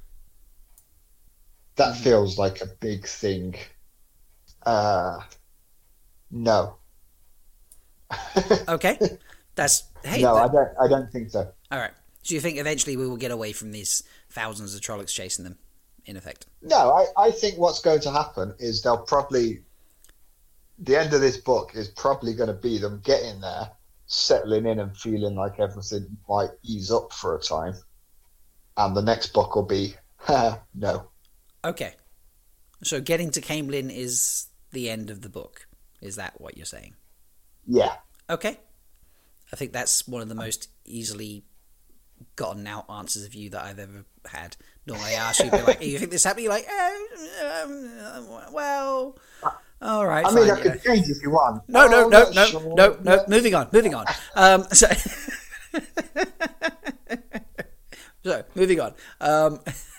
That Mhm. feels like a big thing. Uh, no, Okay. That's, hey, no, I that, don't. I don't think so. all right. So you think eventually we will get away from these thousands of Trollocs chasing them, in effect? No, I, I think what's going to happen is they'll probably the end of this book is probably going to be them getting there, settling in, and feeling like everything might ease up for a time, and the next book will be no. Okay. So getting to Camelin is the end of the book. Is that what you're saying? Yeah, Okay. I think that's one of the most easily gotten out answers of you that I've ever had. Normally I ask you, be like, you think this happened? You're like, eh, um, well, all right, I mean, fine, I you could change if you want. No, no, Oh, no, not no, sure. no, no. Yeah. Moving on, moving on. Um, so, so moving on. Um,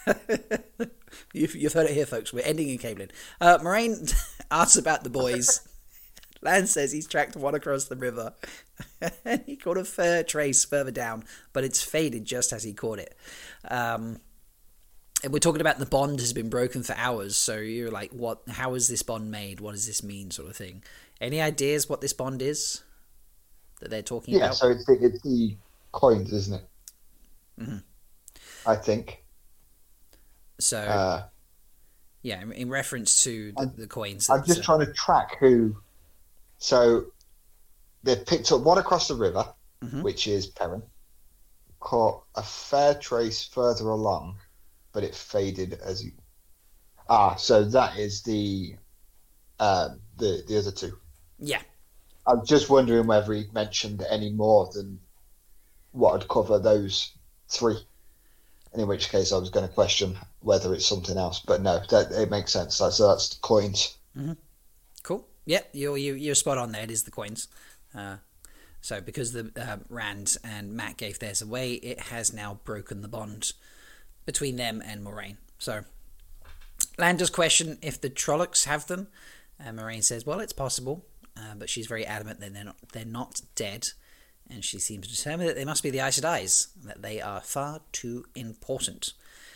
you've, you've heard it here, folks. We're ending in Camelin. Uh, Moraine asks about the boys. Lan says he's tracked one across the river, and he caught a fur trace further down, but it's faded just as he caught it. Um, and we're talking about the bond has been broken for hours, so you're like, what? How is this bond made? What does this mean, sort of thing? Any ideas what this bond is that they're talking Yeah, about? so it's the, it's the coins, isn't it? Mm-hmm. I think. So, Uh, yeah, in, in reference to the, I'm, the coins. I'm that, just uh, trying to track who. So they picked up one across the river, Mhm. which is Perrin. Caught a fair trace further along, but it faded as he. Ah, so that is the um, the the other two. Yeah, I'm just wondering whether he mentioned any more than what would cover those three. And in which case, I was going to question whether it's something else. But no, that it makes sense. So so that's the coins. cool. Yeah, you're you, you're spot on there. It is the coins. Uh, so because the uh, Rand and Matt gave theirs away, it has now broken the bond between them and Moraine. So Lan does question if the Trollocs have them, and Moraine says, "Well, it's possible," uh, but she's very adamant that they're not they're not dead, and she seems determined that they must be the Aes Sedais, that they are far too important.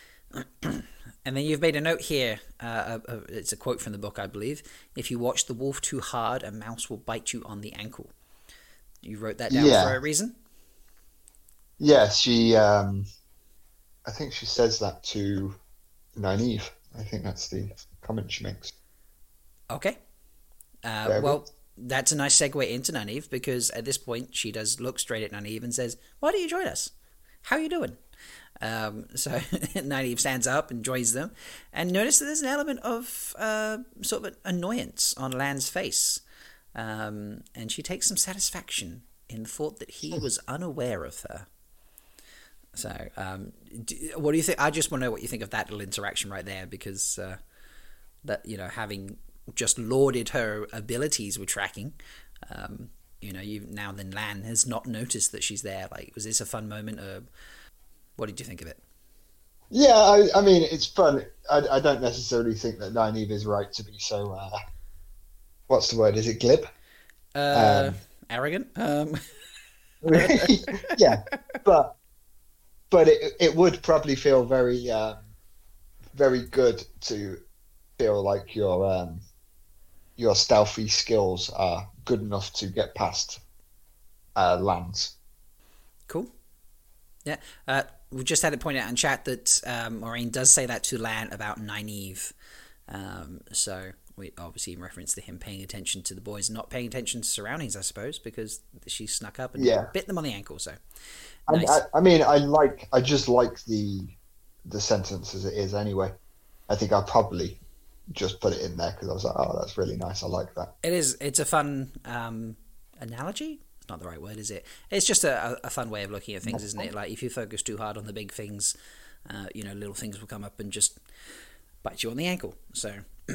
And then you've made a note here. Uh, uh, it's a quote from the book, I believe. If you watch the wolf too hard, a mouse will bite you on the ankle. You wrote that down Yeah. for a reason? Yeah, she. Um, I think she says that to Nynaeve. I think that's the comment she makes. Okay. Uh, Very well, that's a nice segue into Nynaeve, because at this point she does look straight at Nynaeve and says, "Why don't you join us? How are you doing?" Um, so Nynaeve stands up and joins them, and notice that there's an element of uh, sort of annoyance on Lan's face, um, and she takes some satisfaction in the thought that he was unaware of her. So, um, do, what do you think? I just want to know what you think of that little interaction right there, because uh, that, you know, having just lauded her abilities with tracking, um, you know, you now then Lan has not noticed that she's there. Like, was this a fun moment? Or what did you think of it? Yeah, I, I mean, it's fun. I, I don't necessarily think that Nynaeve is right to be so. Uh, what's the word? Is it glib? Uh, Um, arrogant. Um, yeah, but but it it would probably feel very um, very good to feel like your um, your stealthy skills are good enough to get past uh, lands. cool. Yeah. Uh, we just had it pointed out in chat that um, Maureen does say that to Lan about Nynaeve. Um, so We obviously in reference to him paying attention to the boys and not paying attention to surroundings, I suppose, because she snuck up and Yeah, bit them on the ankle. So I, nice. I, I mean, I like, I just like the the sentence as it is anyway. I think I probably just put it in there because I was like, oh, that's really nice. I like that. It is. It's a fun um, analogy. It's not the right word, is it? It's just a, a fun way of looking at things, isn't it? Like if you focus too hard on the big things, uh, you know, little things will come up and just bite you on the ankle. So,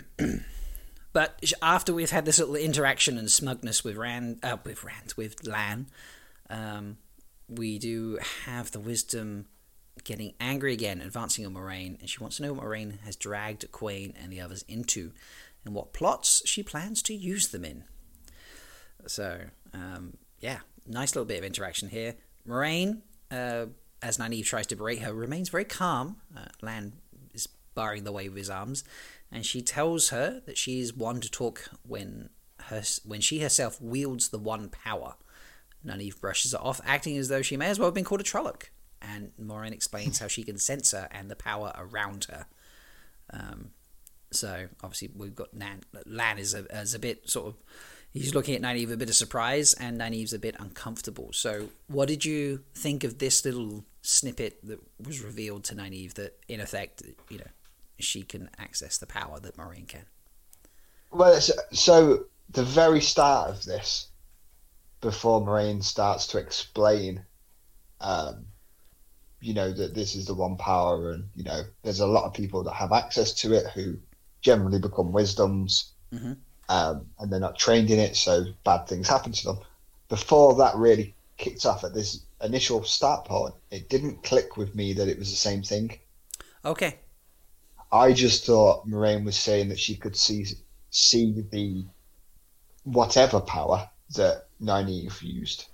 but after we've had this little interaction and smugness with Rand, uh, with Rand, with Lan, um, we do have the wisdom getting angry again, advancing on Moiraine, and she wants to know what Moiraine has dragged Egwene and the others into, and what plots she plans to use them in. So, um, yeah, nice little bit of interaction here. Moiraine, uh, as Nynaeve tries to berate her, remains very calm. Uh, Lan is barring the way with his arms, and she tells her that she is one to talk when her when she herself wields the one power. Nynaeve brushes it off, acting as though she may as well have been called a Trolloc. And Moiraine explains how she can sense her and the power around her. Um, so obviously we've got Nan, Lan is a, is a bit sort of, he's looking at Nynaeve with a bit of surprise, and Nynaeve's a bit uncomfortable. So what did you think of this little snippet that was revealed to Nynaeve that in effect, you know, she can access the power that Moiraine can? Well, so, so the very start of this, before Moiraine starts to explain, um, you know, that this is the one power, and, you know, there's a lot of people that have access to it who generally become wisdoms, mm-hmm. um, and they're not trained in it, so bad things happen to them. Before that really kicked off at this initial start point, it didn't click with me that it was the same thing. Okay. I just thought Moiraine was saying that she could see see the whatever power that Nynaeve used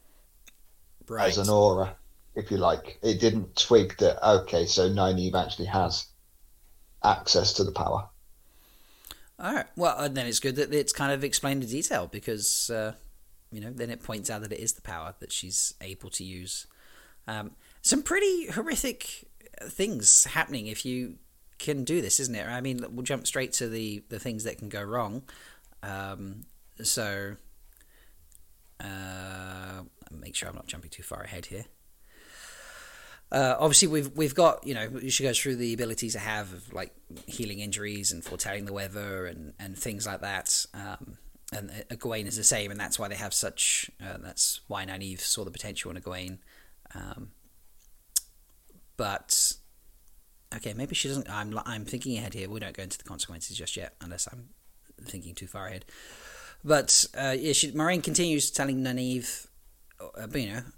right. as an aura, if you like. It didn't twig that, okay, so Nynaeve actually has access to the power. All right. Well, and then it's good that it's kind of explained in detail, because, uh, you know, then it points out that it is the power that she's able to use. Um, some pretty horrific things happening if you can do this, isn't it? I mean, we'll jump straight to the, the things that can go wrong. Um, so, uh, make sure I'm not jumping too far ahead here. Uh, obviously, we've we've got, you know, she goes through the abilities to have of, like, healing injuries and foretelling the weather and, and things like that. Um, and Egwene is the same, and that's why they have such. Uh, that's why Nynaeve saw the potential in Egwene. Um, but okay, maybe she doesn't. I'm I'm thinking ahead here. We don't go into the consequences just yet, unless I'm thinking too far ahead. But uh, yeah, she, Moiraine continues telling Nynaeve, uh, you know.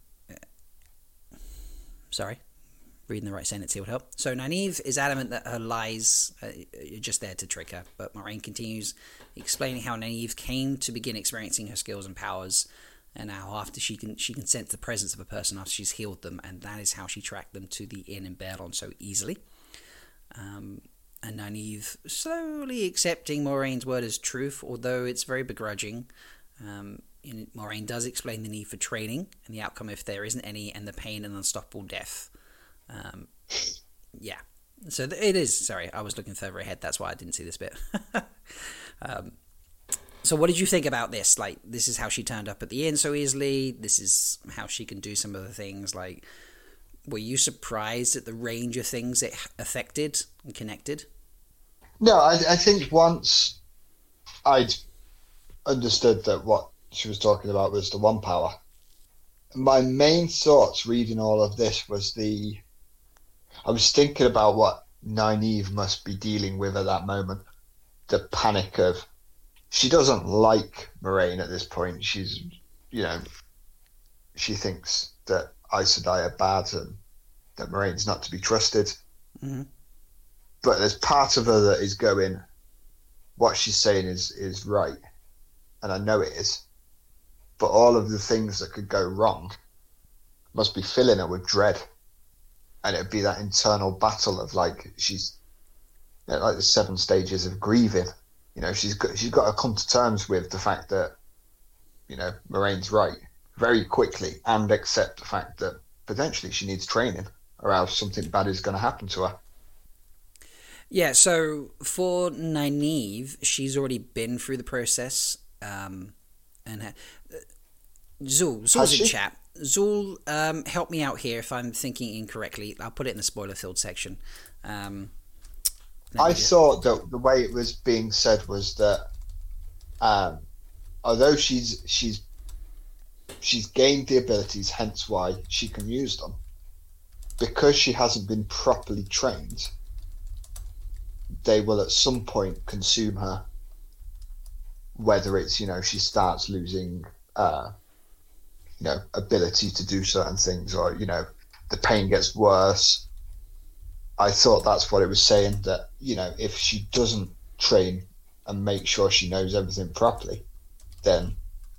Sorry, reading the right sentence here would help. So Nynaeve is adamant that her lies uh, are just there to trick her, but Moiraine continues explaining how Nynaeve came to begin experiencing her skills and powers, and how after she can she can sense the presence of a person after she's healed them, and that is how she tracked them to the inn in Baerlon so easily. Um, and Nynaeve slowly accepting Moraine's word as truth, although it's very begrudging. Um, Moiraine does explain the need for training and the outcome if there isn't any, and the pain and unstoppable death. Um, yeah, so it is. Sorry, I was looking further ahead. That's why I didn't see this bit. um, so, what did you think about this? Like, this is how she turned up at the inn so easily. This is how she can do some of the things. Like, were you surprised at the range of things it affected and connected? No, I, I think once I'd understood that what she was talking about was the one power, my main thoughts reading all of this was the I was thinking about what Nynaeve must be dealing with at that moment. The panic of, she doesn't like Moiraine at this point. She's, you know, she thinks that Aes Sedai are bad and that Moraine's not to be trusted. Mm-hmm. But there's part of her that is going, what she's saying is is right, and I know it is. But all of the things that could go wrong must be filling her with dread. And it'd be that internal battle of, like, she's, you know, like the seven stages of grieving. You know, she's got, she's got to come to terms with the fact that, you know, Moraine's right very quickly, and accept the fact that potentially she needs training or else something bad is going to happen to her. Yeah, so for Nynaeve, she's already been through the process. Um, and ha- Zul, Has Zul's in she? chat. Zul, um, help me out here if I'm thinking incorrectly. I'll put it in the spoiler filled section. Um, let I me just. thought that the way it was being said was that um, although she's she's she's gained the abilities, hence why she can use them, because she hasn't been properly trained, they will at some point consume her. Whether it's, you know, she starts losing, uh, you know, ability to do certain things, or, you know, the pain gets worse. I thought that's what it was saying, that, you know, if she doesn't train and make sure she knows everything properly, then,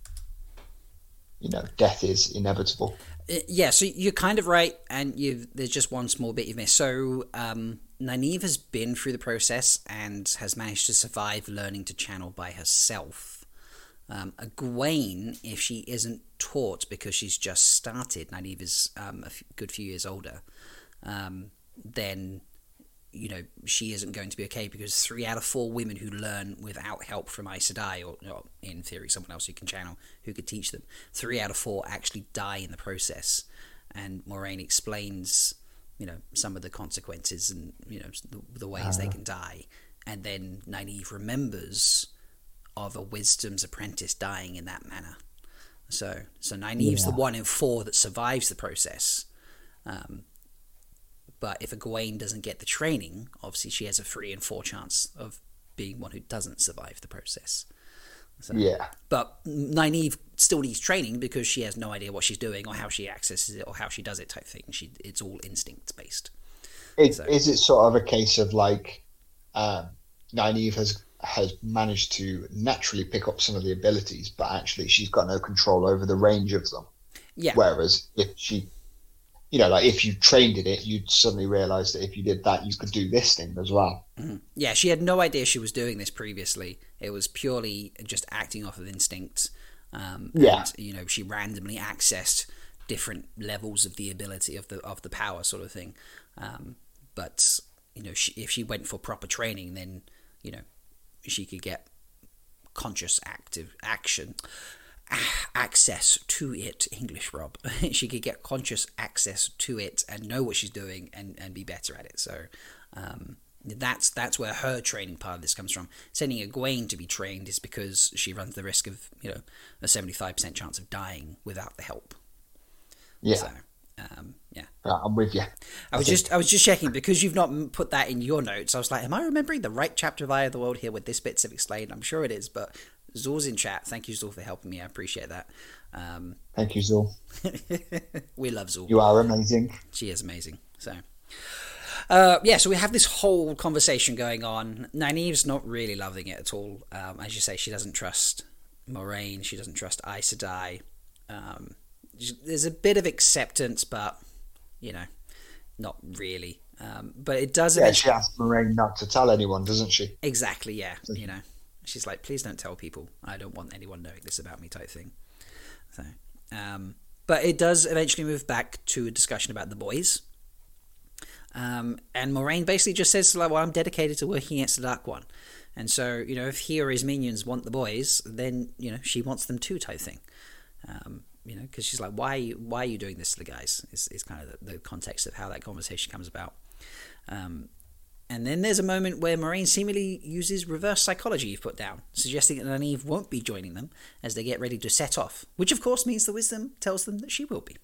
you know, death is inevitable. Uh, Yeah, so you're kind of right, and you've there's just one small bit you've missed. So um, Nynaeve has been through the process and has managed to survive learning to channel by herself. Um, Egwene, if she isn't taught because she's just started, Nynaeve is um, a f- good few years older, um, then you know she isn't going to be okay, because three out of four women who learn without help from Aes Sedai, or, or in theory someone else who can channel, who could teach them, three out of four actually die in the process. And Moraine explains, you know, some of the consequences and, you know, the, the ways uh. they can die. And then Nynaeve remembers of a wisdom's apprentice dying in that manner. So, so Nynaeve's yeah. the one in four that survives the process. Um, But if Egwene doesn't get the training, obviously she has a three in four chance of being one who doesn't survive the process. So, yeah. But Nynaeve still needs training because she has no idea what she's doing or how she accesses it or how she does it type thing. She It's all instinct based. It, so. Is it sort of a case of like um, Nynaeve has has managed to naturally pick up some of the abilities, but actually she's got no control over the range of them? Yeah. Whereas if she... You know, like if you trained in it, you'd suddenly realise that if you did that, you could do this thing as well. Mm-hmm. Yeah, she had no idea she was doing this previously. It was purely just acting off of instinct. Um, yeah. And, you know, she randomly accessed different levels of the ability of the of the power sort of thing. Um, but, you know, she, if she went for proper training, then, you know, she could get conscious active action. access to it, English Rob. She could get conscious access to it and know what she's doing and, and be better at it. So um, that's that's where her training part of this comes from. Sending Egwene to be trained is because she runs the risk of, you know, a seventy-five percent chance of dying without the help. Yeah. So, um, yeah. I'm with you. I was I just I was just checking because you've not put that in your notes. I was like, am I remembering the right chapter of Eye of the World here with this bit's explained? I'm sure it is, but Zul's in chat. Thank you, Zul, for helping me. I appreciate that. Um, Thank you, Zul. we love Zul. You are amazing. She is amazing. So, uh, yeah, so we have this whole conversation going on. Nynaeve's not really loving it at all. Um, as you say, she doesn't trust Moraine. She doesn't trust Aes Sedai. Um, there's a bit of acceptance, but, you know, not really. Um, but it does... Yeah, eventually... she asks Moraine not to tell anyone, doesn't she? Exactly, yeah, you know. She's like, please don't tell people. I don't want anyone knowing this about me type thing. So, um, but it does eventually move back to a discussion about the boys. Um, and Moraine basically just says, like, well, I'm dedicated to working against the Dark One. And so, you know, if he or his minions want the boys, then, you know, she wants them too type thing. Um, you know, because she's like, why, why are you doing this to the guys? Is, is kind of the, the context of how that conversation comes about. Um, And then there's a moment where Moraine seemingly uses reverse psychology you've put down, suggesting that Nynaeve won't be joining them as they get ready to set off, which of course means the wisdom tells them that she will be.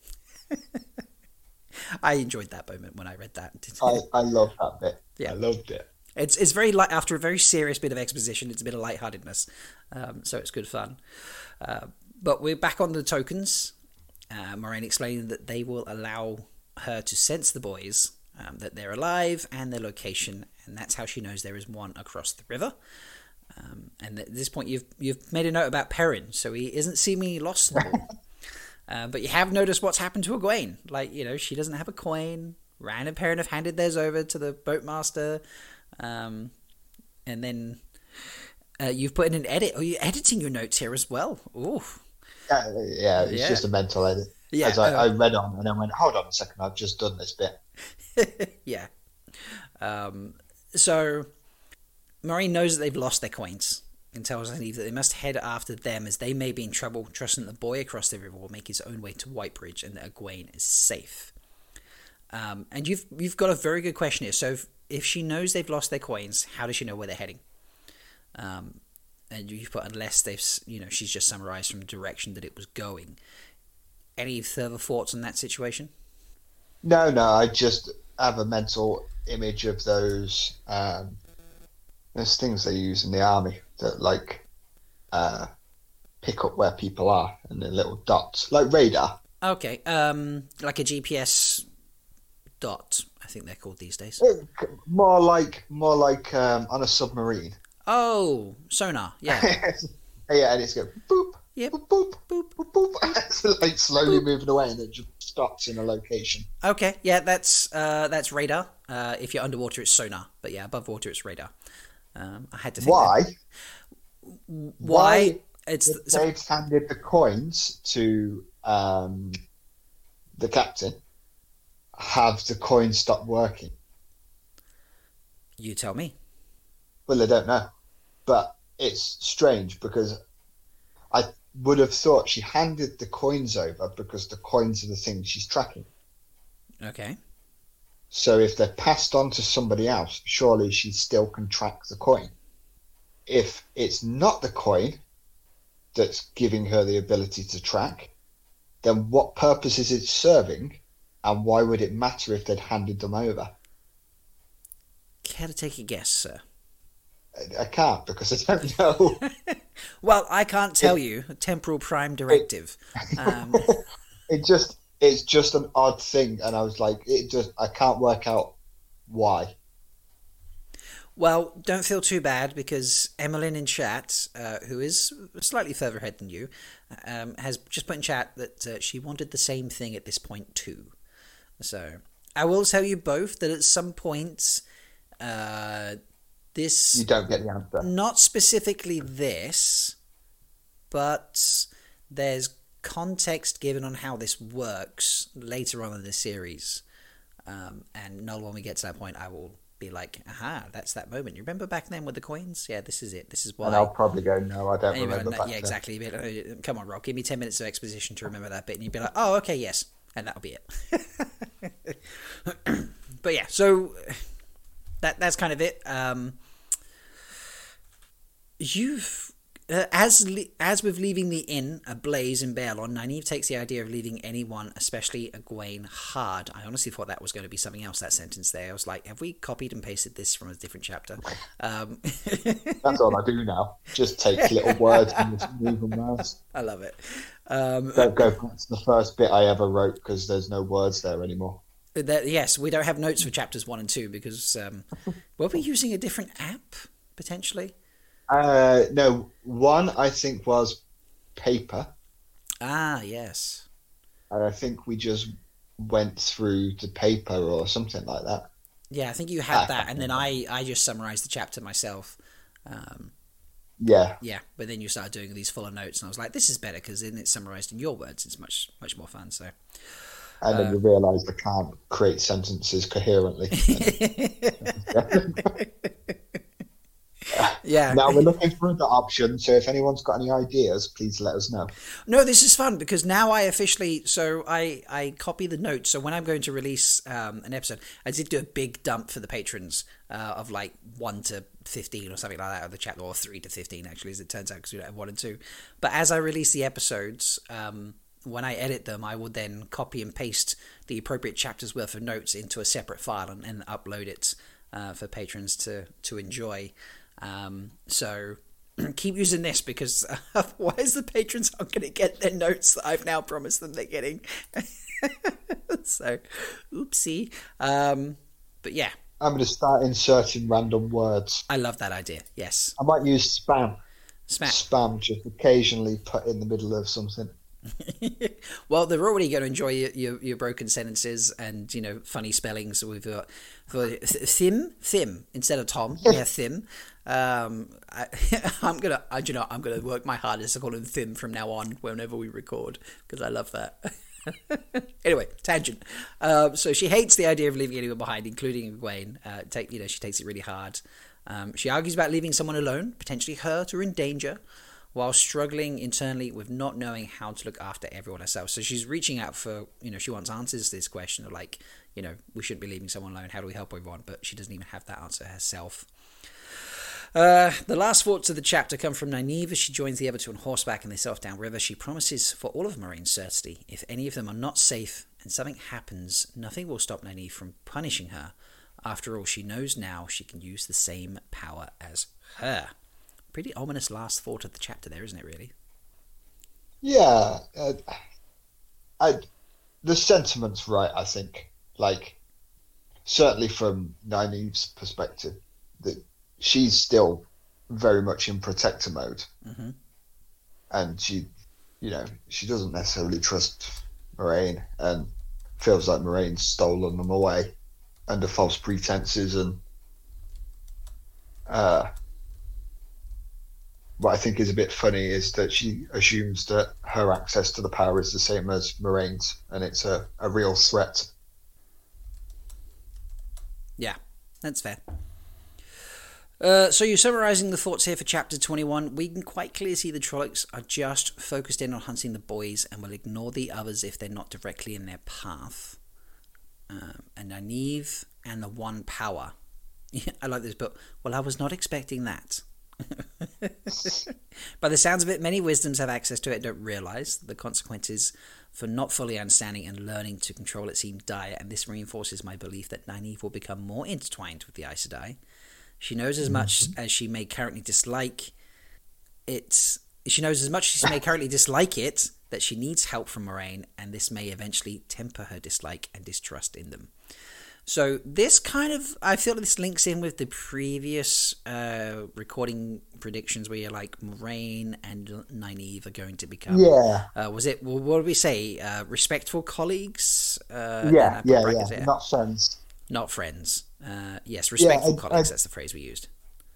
I enjoyed that moment when I read that. I, I love that bit. Yeah. I loved it. It's it's very light, after a very serious bit of exposition, it's a bit of lightheartedness, um, so it's good fun. Uh, but we're back on the tokens. Uh, Moraine explaining that they will allow her to sense the boys, Um, that they're alive and their location, and that's how she knows there is one across the river. Um, and at this point, you've you've made a note about Perrin, so he isn't seemingly lost in the ball. uh, but you have noticed what's happened to Egwene. Like, you know, she doesn't have a coin. Rand and Perrin have handed theirs over to the boatmaster, um, and then uh, you've put in an edit. Oh, you're editing your notes here as well. Ooh. Yeah, yeah, it's Yeah. just a mental edit. Yeah, As I, uh, I read on and I went, hold on a second, I've just done this bit. yeah. Um, So Maureen knows that they've lost their coins and tells Eve that they must head after them as they may be in trouble, trusting that the boy across the river will make his own way to Whitebridge and that Egwene is safe. Um, and you've you've got a very good question here. So if, if she knows they've lost their coins, how does she know where they're heading? Um, and you've put unless they've, you know, she's just summarised from the direction that it was going. Any further thoughts on that situation? No, no, I just have a mental image of those. Um, there's things they use in the army that like uh, pick up where people are and the little dots, like radar. Okay, um, like a G P S dot, I think they're called these days. It, more like more like um, on a submarine. Oh, sonar, yeah. Yeah, and it's going boop, yep. boop, boop, boop, boop, boop. It's like slowly boop. moving away and it just stops in a location. Okay, yeah, that's uh, that's radar. Uh, if you're underwater, it's sonar. But yeah, above water, it's radar. Um, I had to think. Why? That. Why? Why it's if so, they've handed the coins to um, the captain. Have the coins stopped working? You tell me. Well, I don't know, but it's strange because I would have thought she handed the coins over because the coins are the things she's tracking. Okay. So if they're passed on to somebody else, surely she still can track the coin. If it's not the coin that's giving her the ability to track, then what purpose is it serving? And why would it matter if they'd handed them over? Care to take a guess, sir? I, I can't because I don't know. Well, I can't tell it, you. Temporal Prime Directive. It, um, it just it's just an odd thing, and I was like, it just I can't work out why. Well, don't feel too bad because Emmeline in chat, uh, who is slightly further ahead than you, um, has just put in chat that uh, she wanted the same thing at this point too. So I will tell you both that at some point, uh, this You don't get the answer. not specifically this, but there's context given on how this works later on in the series, um, and Noel, when we get to that point, I will be like, aha, that's that moment. You remember back then with the coins? Yeah, this is it. This is why. And I'll probably go, no, I don't And you'd be remember like, back yeah, then. exactly. You'd be like, "Oh, come on, Rob, give me ten minutes of exposition to remember that bit. And you'd be like, oh, okay, yes. And that'll be it. But yeah, so that that's kind of it. Um, you've... Uh, as le- as with leaving the inn ablaze in Baerlon, Nynaeve takes the idea of leaving anyone, especially Egwene, hard. I honestly thought that was going to be something else, that sentence there. I was like, have we copied and pasted this from a different chapter? Um, That's all I do now. Just take little words and just move them around. I love it. Um, Don't go back to the first bit I ever wrote because there's no words there anymore. that, yes, we don't have notes for chapters one and two because um, were we using a different app, potentially? Uh, no, one I think was paper. Ah, yes. And I think we just went through the paper or something like that. Yeah, I think you had Ah, that, and then I, I just summarised the chapter myself. Um, Yeah. yeah, but then you started doing these fuller notes, and I was like, this is better because then it's summarised in your words. It's much much more fun. So. And then Uh, you realise I can't create sentences coherently. Yeah. Now we're looking for other options, so if anyone's got any ideas, please let us know. No, this is fun because now I officially, so I, I copy the notes. So when I'm going to release um, an episode, I did do a big dump for the patrons uh, of like one to fifteen or something like that of the chapter, or three to fifteen actually, as it turns out, because we don't have one and two. But as I release the episodes, um, when I edit them, I will then copy and paste the appropriate chapters worth of notes into a separate file and, and upload it uh, for patrons to, to enjoy. Um, so keep using this because otherwise the patrons aren't going to get their notes that I've now promised them they're getting. So, oopsie. Um, but yeah. I'm going to start inserting random words. I love that idea. Yes. I might use spam. Smack. Spam just occasionally put in the middle of something. Well, they're already going to enjoy your, your, your broken sentences and, you know, funny spellings. We've got for Thim, Thim instead of Tom. Yeah, Thim. Um, I, I'm gonna, I, you know, I'm gonna work my hardest to call him Thim from now on whenever we record because I love that. Anyway, tangent. Um, so she hates the idea of leaving anyone behind, including Egwene. Uh, take, you know, she takes it really hard. Um, she argues about leaving someone alone, potentially hurt or in danger, while struggling internally with not knowing how to look after everyone herself. So she's reaching out for, you know, she wants answers to this question of like, you know, we shouldn't be leaving someone alone. How do we help everyone? But she doesn't even have that answer herself. Uh, the last thoughts of the chapter come from Nynaeve as she joins the other two on horseback and they set off downriver. She promises for all of Moiraine's certainty, if any of them are not safe and something happens, nothing will stop Nynaeve from punishing her. After all, she knows now she can use the same power as her. Pretty ominous last thought of the chapter there, isn't it, really? Yeah. Uh, I, the sentiment's right, I think. Like, certainly from Nynaeve's perspective, that she's still very much in protector mode. Mm-hmm. And she, you know, she doesn't necessarily trust Moiraine and feels like Moraine's stolen them away under false pretenses. And uh, what I think is a bit funny is that she assumes that her access to the power is the same as Moraine's, and it's a, a real threat. Yeah, that's fair. Uh, so you're summarising the thoughts here for chapter twenty-one. We can quite clearly see the Trollocs are just focused in on hunting the boys and will ignore the others if they're not directly in their path. Um, and Nynaeve and the One Power. Yeah, I like this book. Well, I was not expecting that. By the sounds of it, many wisdoms have access to it and don't realise the consequences for not fully understanding and learning to control it seem dire, and this reinforces my belief that Nynaeve will become more intertwined with the Aes Sedai. She knows as much mm-hmm. as she may currently dislike it. She knows as much as she may currently dislike it that she needs help from Moiraine, and this may eventually temper her dislike and distrust in them. So this kind of, I feel this links in with the previous uh, recording predictions where you're like Moiraine and Nynaeve are going to become. Yeah. Uh, was it? Well, what did we say? Uh, respectful colleagues. Uh, yeah, yeah, yeah. It. Not friends. Not friends. Uh, yes, respectful yeah, I, colleagues. I, that's the phrase we used.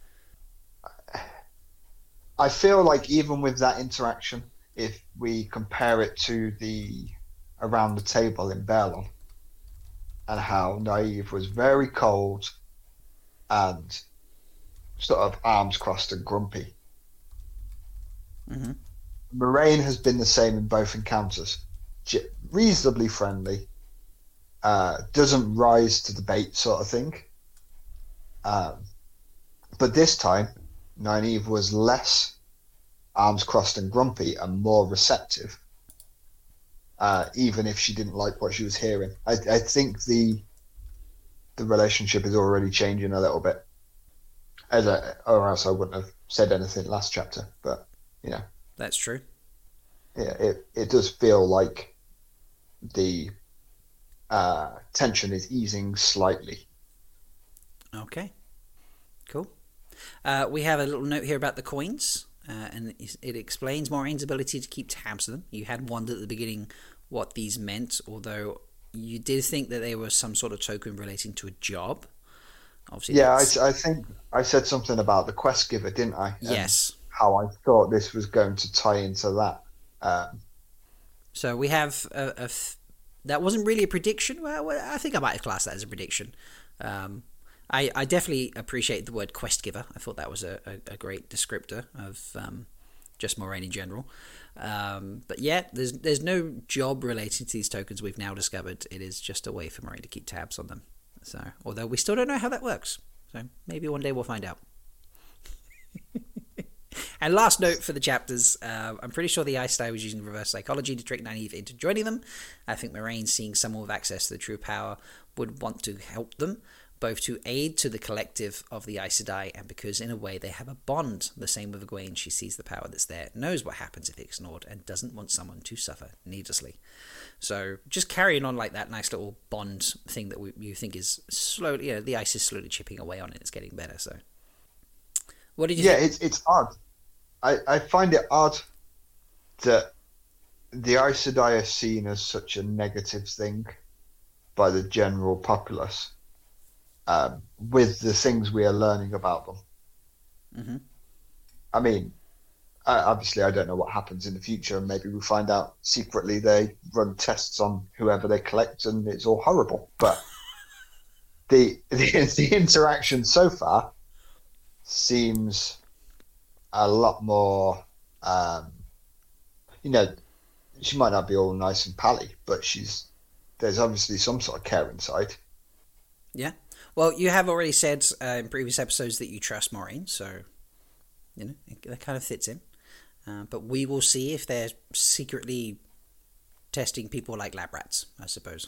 I feel like even with that interaction, if we compare it to the around the table in Baerlon, and how Nynaeve was very cold and sort of arms crossed and grumpy. Mm-hmm. Moiraine has been the same in both encounters. Reasonably friendly, uh, doesn't rise to the bait sort of thing. Um, but this time, Nynaeve was less arms crossed and grumpy and more receptive. Uh, even if she didn't like what she was hearing, I, I think the the relationship is already changing a little bit. As a, or else I wouldn't have said anything last chapter. But you know, that's true. Yeah, it it does feel like the uh, tension is easing slightly. Okay, cool. Uh, we have a little note here about the coins. Uh, and it explains Moiraine's ability to keep tabs of them. You had wondered at the beginning what these meant, although you did think that they were some sort of token relating to a job. Obviously, yeah, I, I think I said something about the quest giver, didn't I? Yes. And how I thought this was going to tie into that. Um, so we have a, a f- that wasn't really a prediction. Well, I think I might have classed that as a prediction. Um, I, I definitely appreciate the word quest giver. I thought that was a, a, a great descriptor of um, just Moiraine in general. Um, but yeah, there's there's no job related to these tokens we've now discovered. It is just a way for Moiraine to keep tabs on them. So, although we still don't know how that works. So maybe one day we'll find out. And last note for the chapters, uh, I'm pretty sure the Aes Sedai was using reverse psychology to trick Nynaeve into joining them. I think Moiraine, seeing someone with access to the true power, would want to help them, both to aid to the collective of the Aes Sedai and because in a way they have a bond. The same with Egwene. She sees the power that's there, knows what happens if it's ignored, and doesn't want someone to suffer needlessly. So just carrying on like that nice little bond thing that we, you think is slowly, you know, the ice is slowly chipping away on it. It's getting better. So what did you yeah, think? it's, it's odd. I, I find it odd that the Aes Sedai are seen as such a negative thing by the general populace. Um, with the things we are learning about them. Mm-hmm. I mean, Uh, obviously, I don't know what happens in the future, and maybe we find out secretly they run tests on whoever they collect, and it's all horrible. But the the, the interaction so far seems a lot more. Um, you know, she might not be all nice and pally, but she's there's obviously some sort of care inside. Yeah. Well, you have already said uh, in previous episodes that you trust Maureen, so you know that kind of fits in. Uh, but we will see if they're secretly testing people like lab rats, I suppose.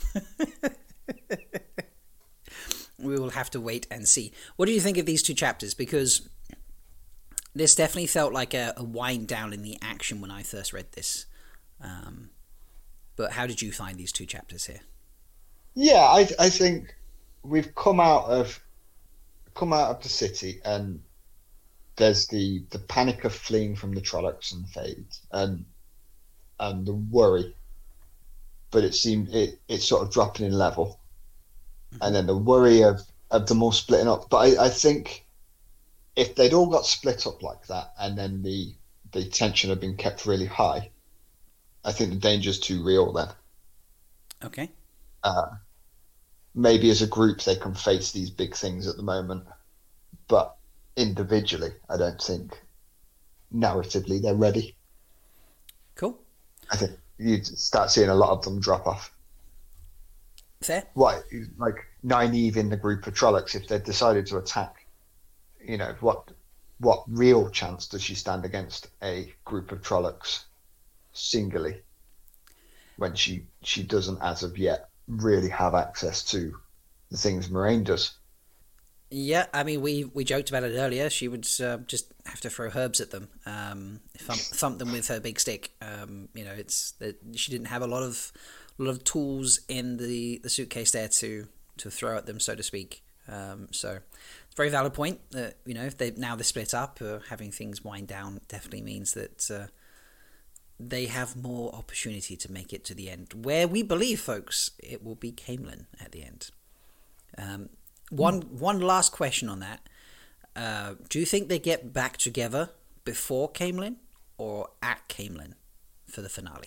We will have to wait and see. What do you think of these two chapters? Because this definitely felt like a, a wind down in the action when I first read this. Um, but how did you find these two chapters here? Yeah, I I think we've come out of come out of the city, and there's the the panic of fleeing from the Trollocs and Fade, and and the worry. But it seemed it it's sort of dropping in level, Mm-hmm. and then the worry of of them all splitting up. But I, I think if they'd all got split up like that, and then the the tension had been kept really high, I think the danger's too real then. Okay. Uh, maybe as a group they can face these big things at the moment, but individually, I don't think narratively they're ready. Cool. I think you'd start seeing a lot of them drop off. Fair. What, like Nynaeve in the group of Trollocs, if they decided to attack, you know, what what real chance does she stand against a group of Trollocs singly when she she doesn't, as of yet, really have access to the things Moraine does? Yeah, I mean, we, we joked about it earlier. She would uh, just have to throw herbs at them, um, thump, thump them with her big stick. Um, you know, it's that she didn't have a lot of a lot of tools in the, the suitcase there to to throw at them, so to speak. Um, so, it's a very valid point. That you know, if they now they're split up, uh, having things wind down definitely means that uh, they have more opportunity to make it to the end, where we believe, folks, it will be Caemlyn at the end. Um, One one last question on that. Uh, do you think they get back together before Caemlyn or at Caemlyn for the finale?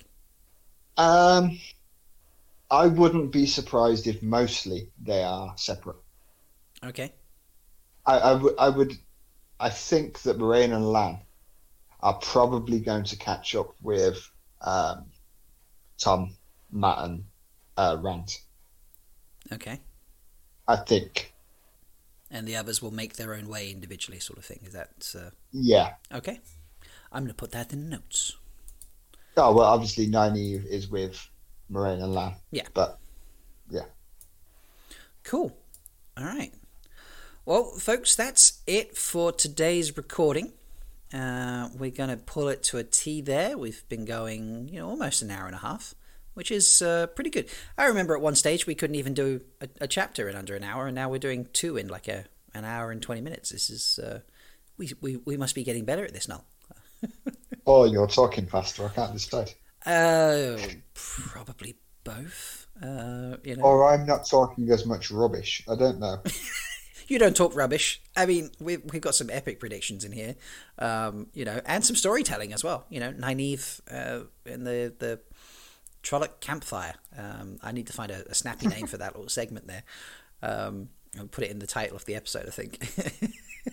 Um, I wouldn't be surprised if mostly they are separate. Okay. I, I, w- I would, I think that Moraine and Lan are probably going to catch up with um, Tom, Matt, and uh, Rand. Okay. I think. And the others will make their own way individually, sort of thing. Is that uh... Yeah. okay? I'm going to put that in the notes. Oh, well, obviously Nynaeve is with Moraine and Lan. Yeah. But, yeah. Cool. All right. Well, folks, that's it for today's recording. Uh, we're going to pull it to a T there. We've been going, you know, almost an hour and a half, which is uh, pretty good. I remember at one stage we couldn't even do a, a chapter in under an hour, and now we're doing two in like a an hour and twenty minutes. This is uh, we we we must be getting better at this now. Oh, you're talking faster. I can't decide. Uh, probably both. Uh, you know, Or I'm not talking as much rubbish. I don't know. you don't talk rubbish. I mean, we've we've got some epic predictions in here, um, you know, and some storytelling as well. You know, Nynaeve uh, in the the. Trolloc Campfire. Um, I need to find a, a snappy name for that little segment there. Um, I'll put it in the title of the episode, I think.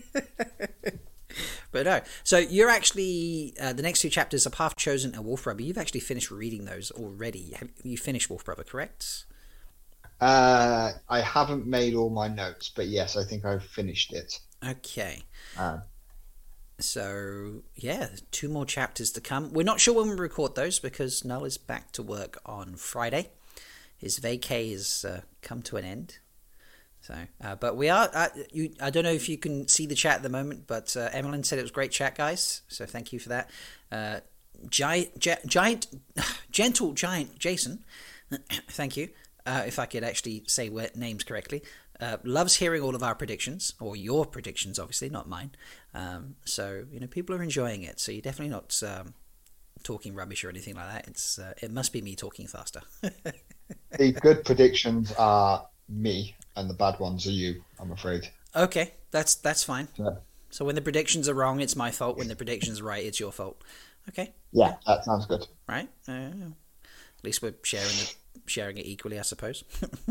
But no. So you're actually, uh, the next two chapters of Half Chosen and Wolf Brother, you've actually finished reading those already. Have you finished Wolf Brother, correct? Uh, I haven't made all my notes, but yes, I think I've finished it. Okay. Uh, So, yeah, two more chapters to come. We're not sure when we record those because Null is back to work on Friday. His vacay has uh, come to an end. So, uh, but we are, uh, you, I don't know if you can see the chat at the moment, but uh, Emmeline said it was great chat, guys. So thank you for that. Uh, giant, gi- giant, gentle giant Jason, thank you. Uh, if I could actually say names correctly. Uh, loves hearing all of our predictions, or your predictions, obviously, not mine. Um, so, you know, people are enjoying it. So you're definitely not um, talking rubbish or anything like that. It's uh, it must be me talking faster. the good predictions are me, and the bad ones are you, I'm afraid. Okay, that's that's fine. So, So when the predictions are wrong, it's my fault. When the predictions are right, it's your fault. Okay. Yeah, that sounds good. Right. Uh, at least we're sharing the, sharing it equally, I suppose.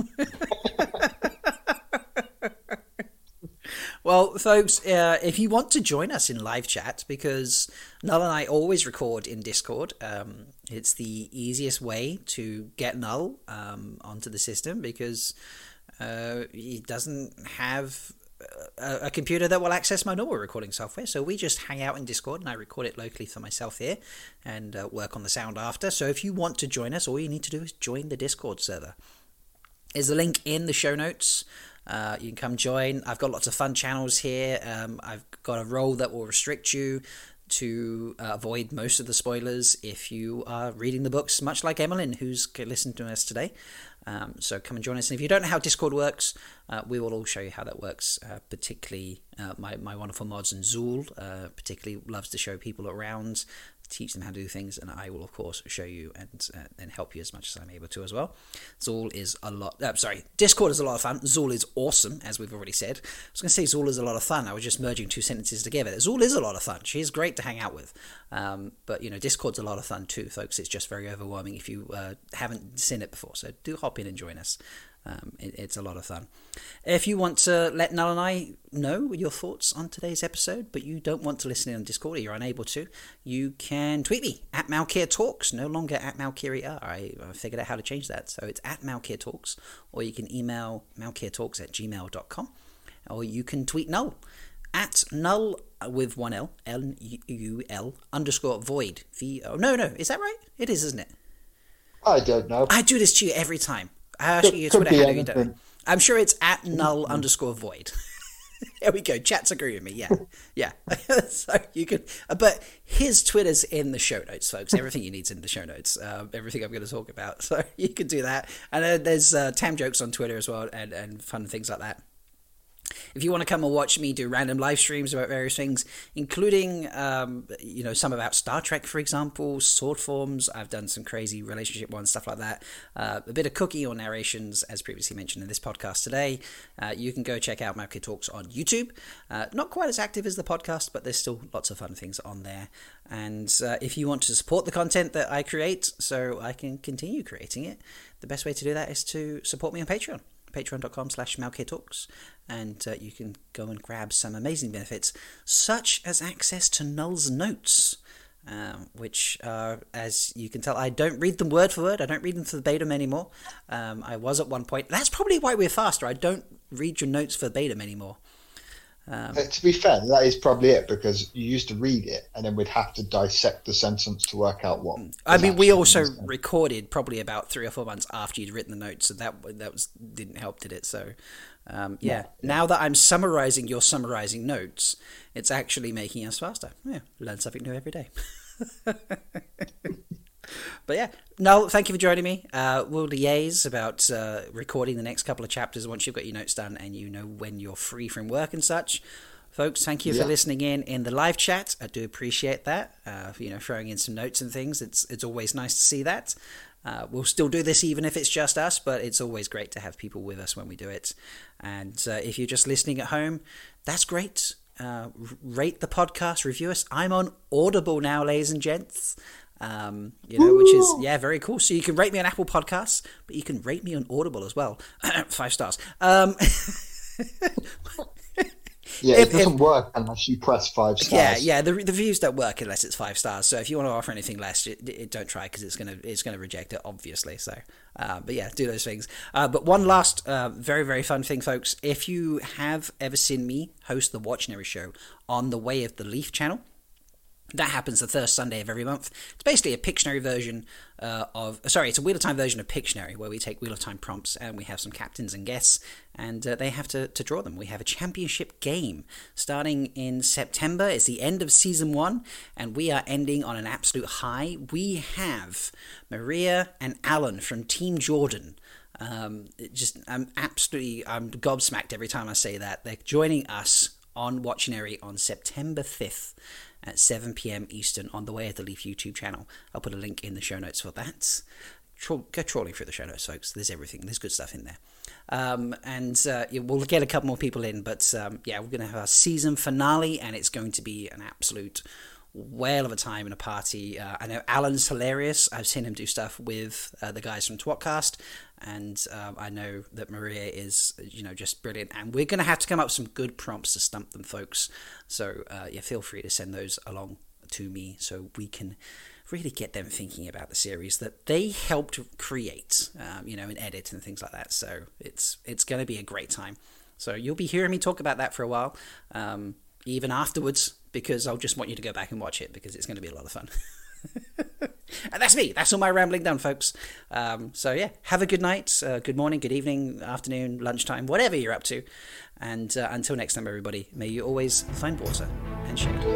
Well, folks, uh, if you want to join us in live chat, because Null and I always record in Discord, um, it's the easiest way to get Null um, onto the system, because uh, he doesn't have a, a computer that will access my normal recording software. So we just hang out in Discord, and I record it locally for myself here and uh, work on the sound after. So if you want to join us, all you need to do is join the Discord server. There's a link in the show notes. Uh, you can come join. I've got lots of fun channels here. Um, I've got a role that will restrict you to uh, avoid most of the spoilers if you are reading the books, much like Emmeline, who's listened to us today. Um, so come and join us. And if you don't know how Discord works, uh, we will all show you how that works. Uh, particularly uh, my, my wonderful mods and Zool uh, particularly loves to show people around, teach them how to do things, and I will of course show you and uh, and help you as much as I'm able to as well. Zool is a lot uh, sorry Discord is a lot of fun. Zool is awesome, as we've already said. I was going to say Zool is a lot of fun. I was just merging two sentences together. Zool is a lot of fun. She is great to hang out with, um, but you know, Discord's a lot of fun too, folks. It's just very overwhelming if you uh, haven't seen it before, so do hop in and join us. Um, it, it's a lot of fun. If you want to let Null and I know your thoughts on today's episode, but you don't want to listen in on Discord, or you're unable to, you can tweet me at Malkir Talks, no longer at Malkiri R. I, I figured out how to change that, so it's at Malkir Talks, or you can email malkirtalks at gmail dot com, or you can tweet Null at Null with one L, L U L underscore void, V O. No, no, is that right? It is, isn't it? I don't know. I do this to you every time. I ask you Twitter handle, you don't. I'm sure it's at null underscore void. There we go. Chats agree with me. Yeah, yeah. So you can. But his Twitter's in the show notes, folks. Everything you need's in the show notes. Um, everything I'm going to talk about. So you can do that. And uh, there's uh, Tam jokes on Twitter as well, and and fun things like that. If you want to come and watch me do random live streams about various things, including, um, you know, some about Star Trek, for example, sword forms. I've done some crazy relationship ones, stuff like that. Uh, a bit of cooking or narrations, as previously mentioned in this podcast today. Uh, you can go check out Malkir Talks on YouTube. Uh, not quite as active as the podcast, but there's still lots of fun things on there. And uh, if you want to support the content that I create so I can continue creating it, the best way to do that is to support me on Patreon. patreon.com slash malkirtalks, and uh, you can go and grab some amazing benefits, such as access to Null's notes, um, which, uh, as you can tell, I don't read them word for word. I don't read them verbatim anymore. Um, I was at one point. That's probably why we're faster. I don't read your notes verbatim anymore. Um, uh, to be fair, that is probably it, because you used to read it and then we'd have to dissect the sentence to work out what. I mean, we also recorded probably about three or four months after you'd written the notes, so that that was didn't help, did it? So, um, yeah. yeah. Now that I'm summarizing your summarizing notes, it's actually making us faster. Yeah, learn something new every day. But yeah, no, thank you for joining me. Uh, we'll liaise about uh, recording the next couple of chapters once you've got your notes done and you know when you're free from work and such. Folks, thank you yeah. for listening in in the live chat. I do appreciate that. Uh, you know, throwing in some notes and things. It's it's always nice to see that. Uh, we'll still do this even if it's just us, but it's always great to have people with us when we do it. And uh, if you're just listening at home, that's great. Uh, rate the podcast, review us. I'm on Audible now, ladies and gents. Um, you know, Ooh. Which is, yeah, very cool. So you can rate me on Apple Podcasts, but you can rate me on Audible as well. Five stars. Um, yeah, if, it doesn't if, work unless you press five stars. Yeah, yeah, the the reviews don't work unless it's five stars. So if you want to offer anything less, it, it, don't try, because it's gonna it's gonna reject it, obviously. So, uh, but yeah, do those things. Uh, but one last, uh, very very fun thing, folks. If you have ever seen me host the Watchnary Show on the Way of the Leaf channel. That happens the first Sunday of every month. It's basically a Pictionary version uh, of... Sorry, it's a Wheel of Time version of Pictionary, where we take Wheel of Time prompts and we have some captains and guests, and uh, they have to, to draw them. We have a championship game starting in September. It's the end of Season one, and we are ending on an absolute high. We have Maria and Alan from Team Jordan. Um, it just I'm absolutely... I'm gobsmacked every time I say that. They're joining us on Watchnary on September fifth. At seven p.m. Eastern on the Way of the Leaf YouTube channel. I'll put a link in the show notes for that. tra- go trawling through the show notes, folks. There's everything. There's good stuff in there. Um, and uh, yeah, we'll get a couple more people in, but um, yeah, we're going to have our season finale, and it's going to be an absolute whale of a time and a party. Uh, I know Alan's hilarious. I've seen him do stuff with uh, the guys from Twatcast, and um, I know that Maria is, you know, just brilliant. And we're going to have to come up with some good prompts to stump them, folks. So uh, yeah, feel free to send those along to me so we can really get them thinking about the series that they helped create, um, you know, and edit and things like that. So it's it's going to be a great time. So you'll be hearing me talk about that for a while, um, even afterwards, because I'll just want you to go back and watch it because it's going to be a lot of fun. And that's me. That's all my rambling done, folks. Um, so yeah, have a good night, uh, good morning, good evening, afternoon, lunchtime, whatever you're up to. And uh, until next time, everybody, may you always find water and shade.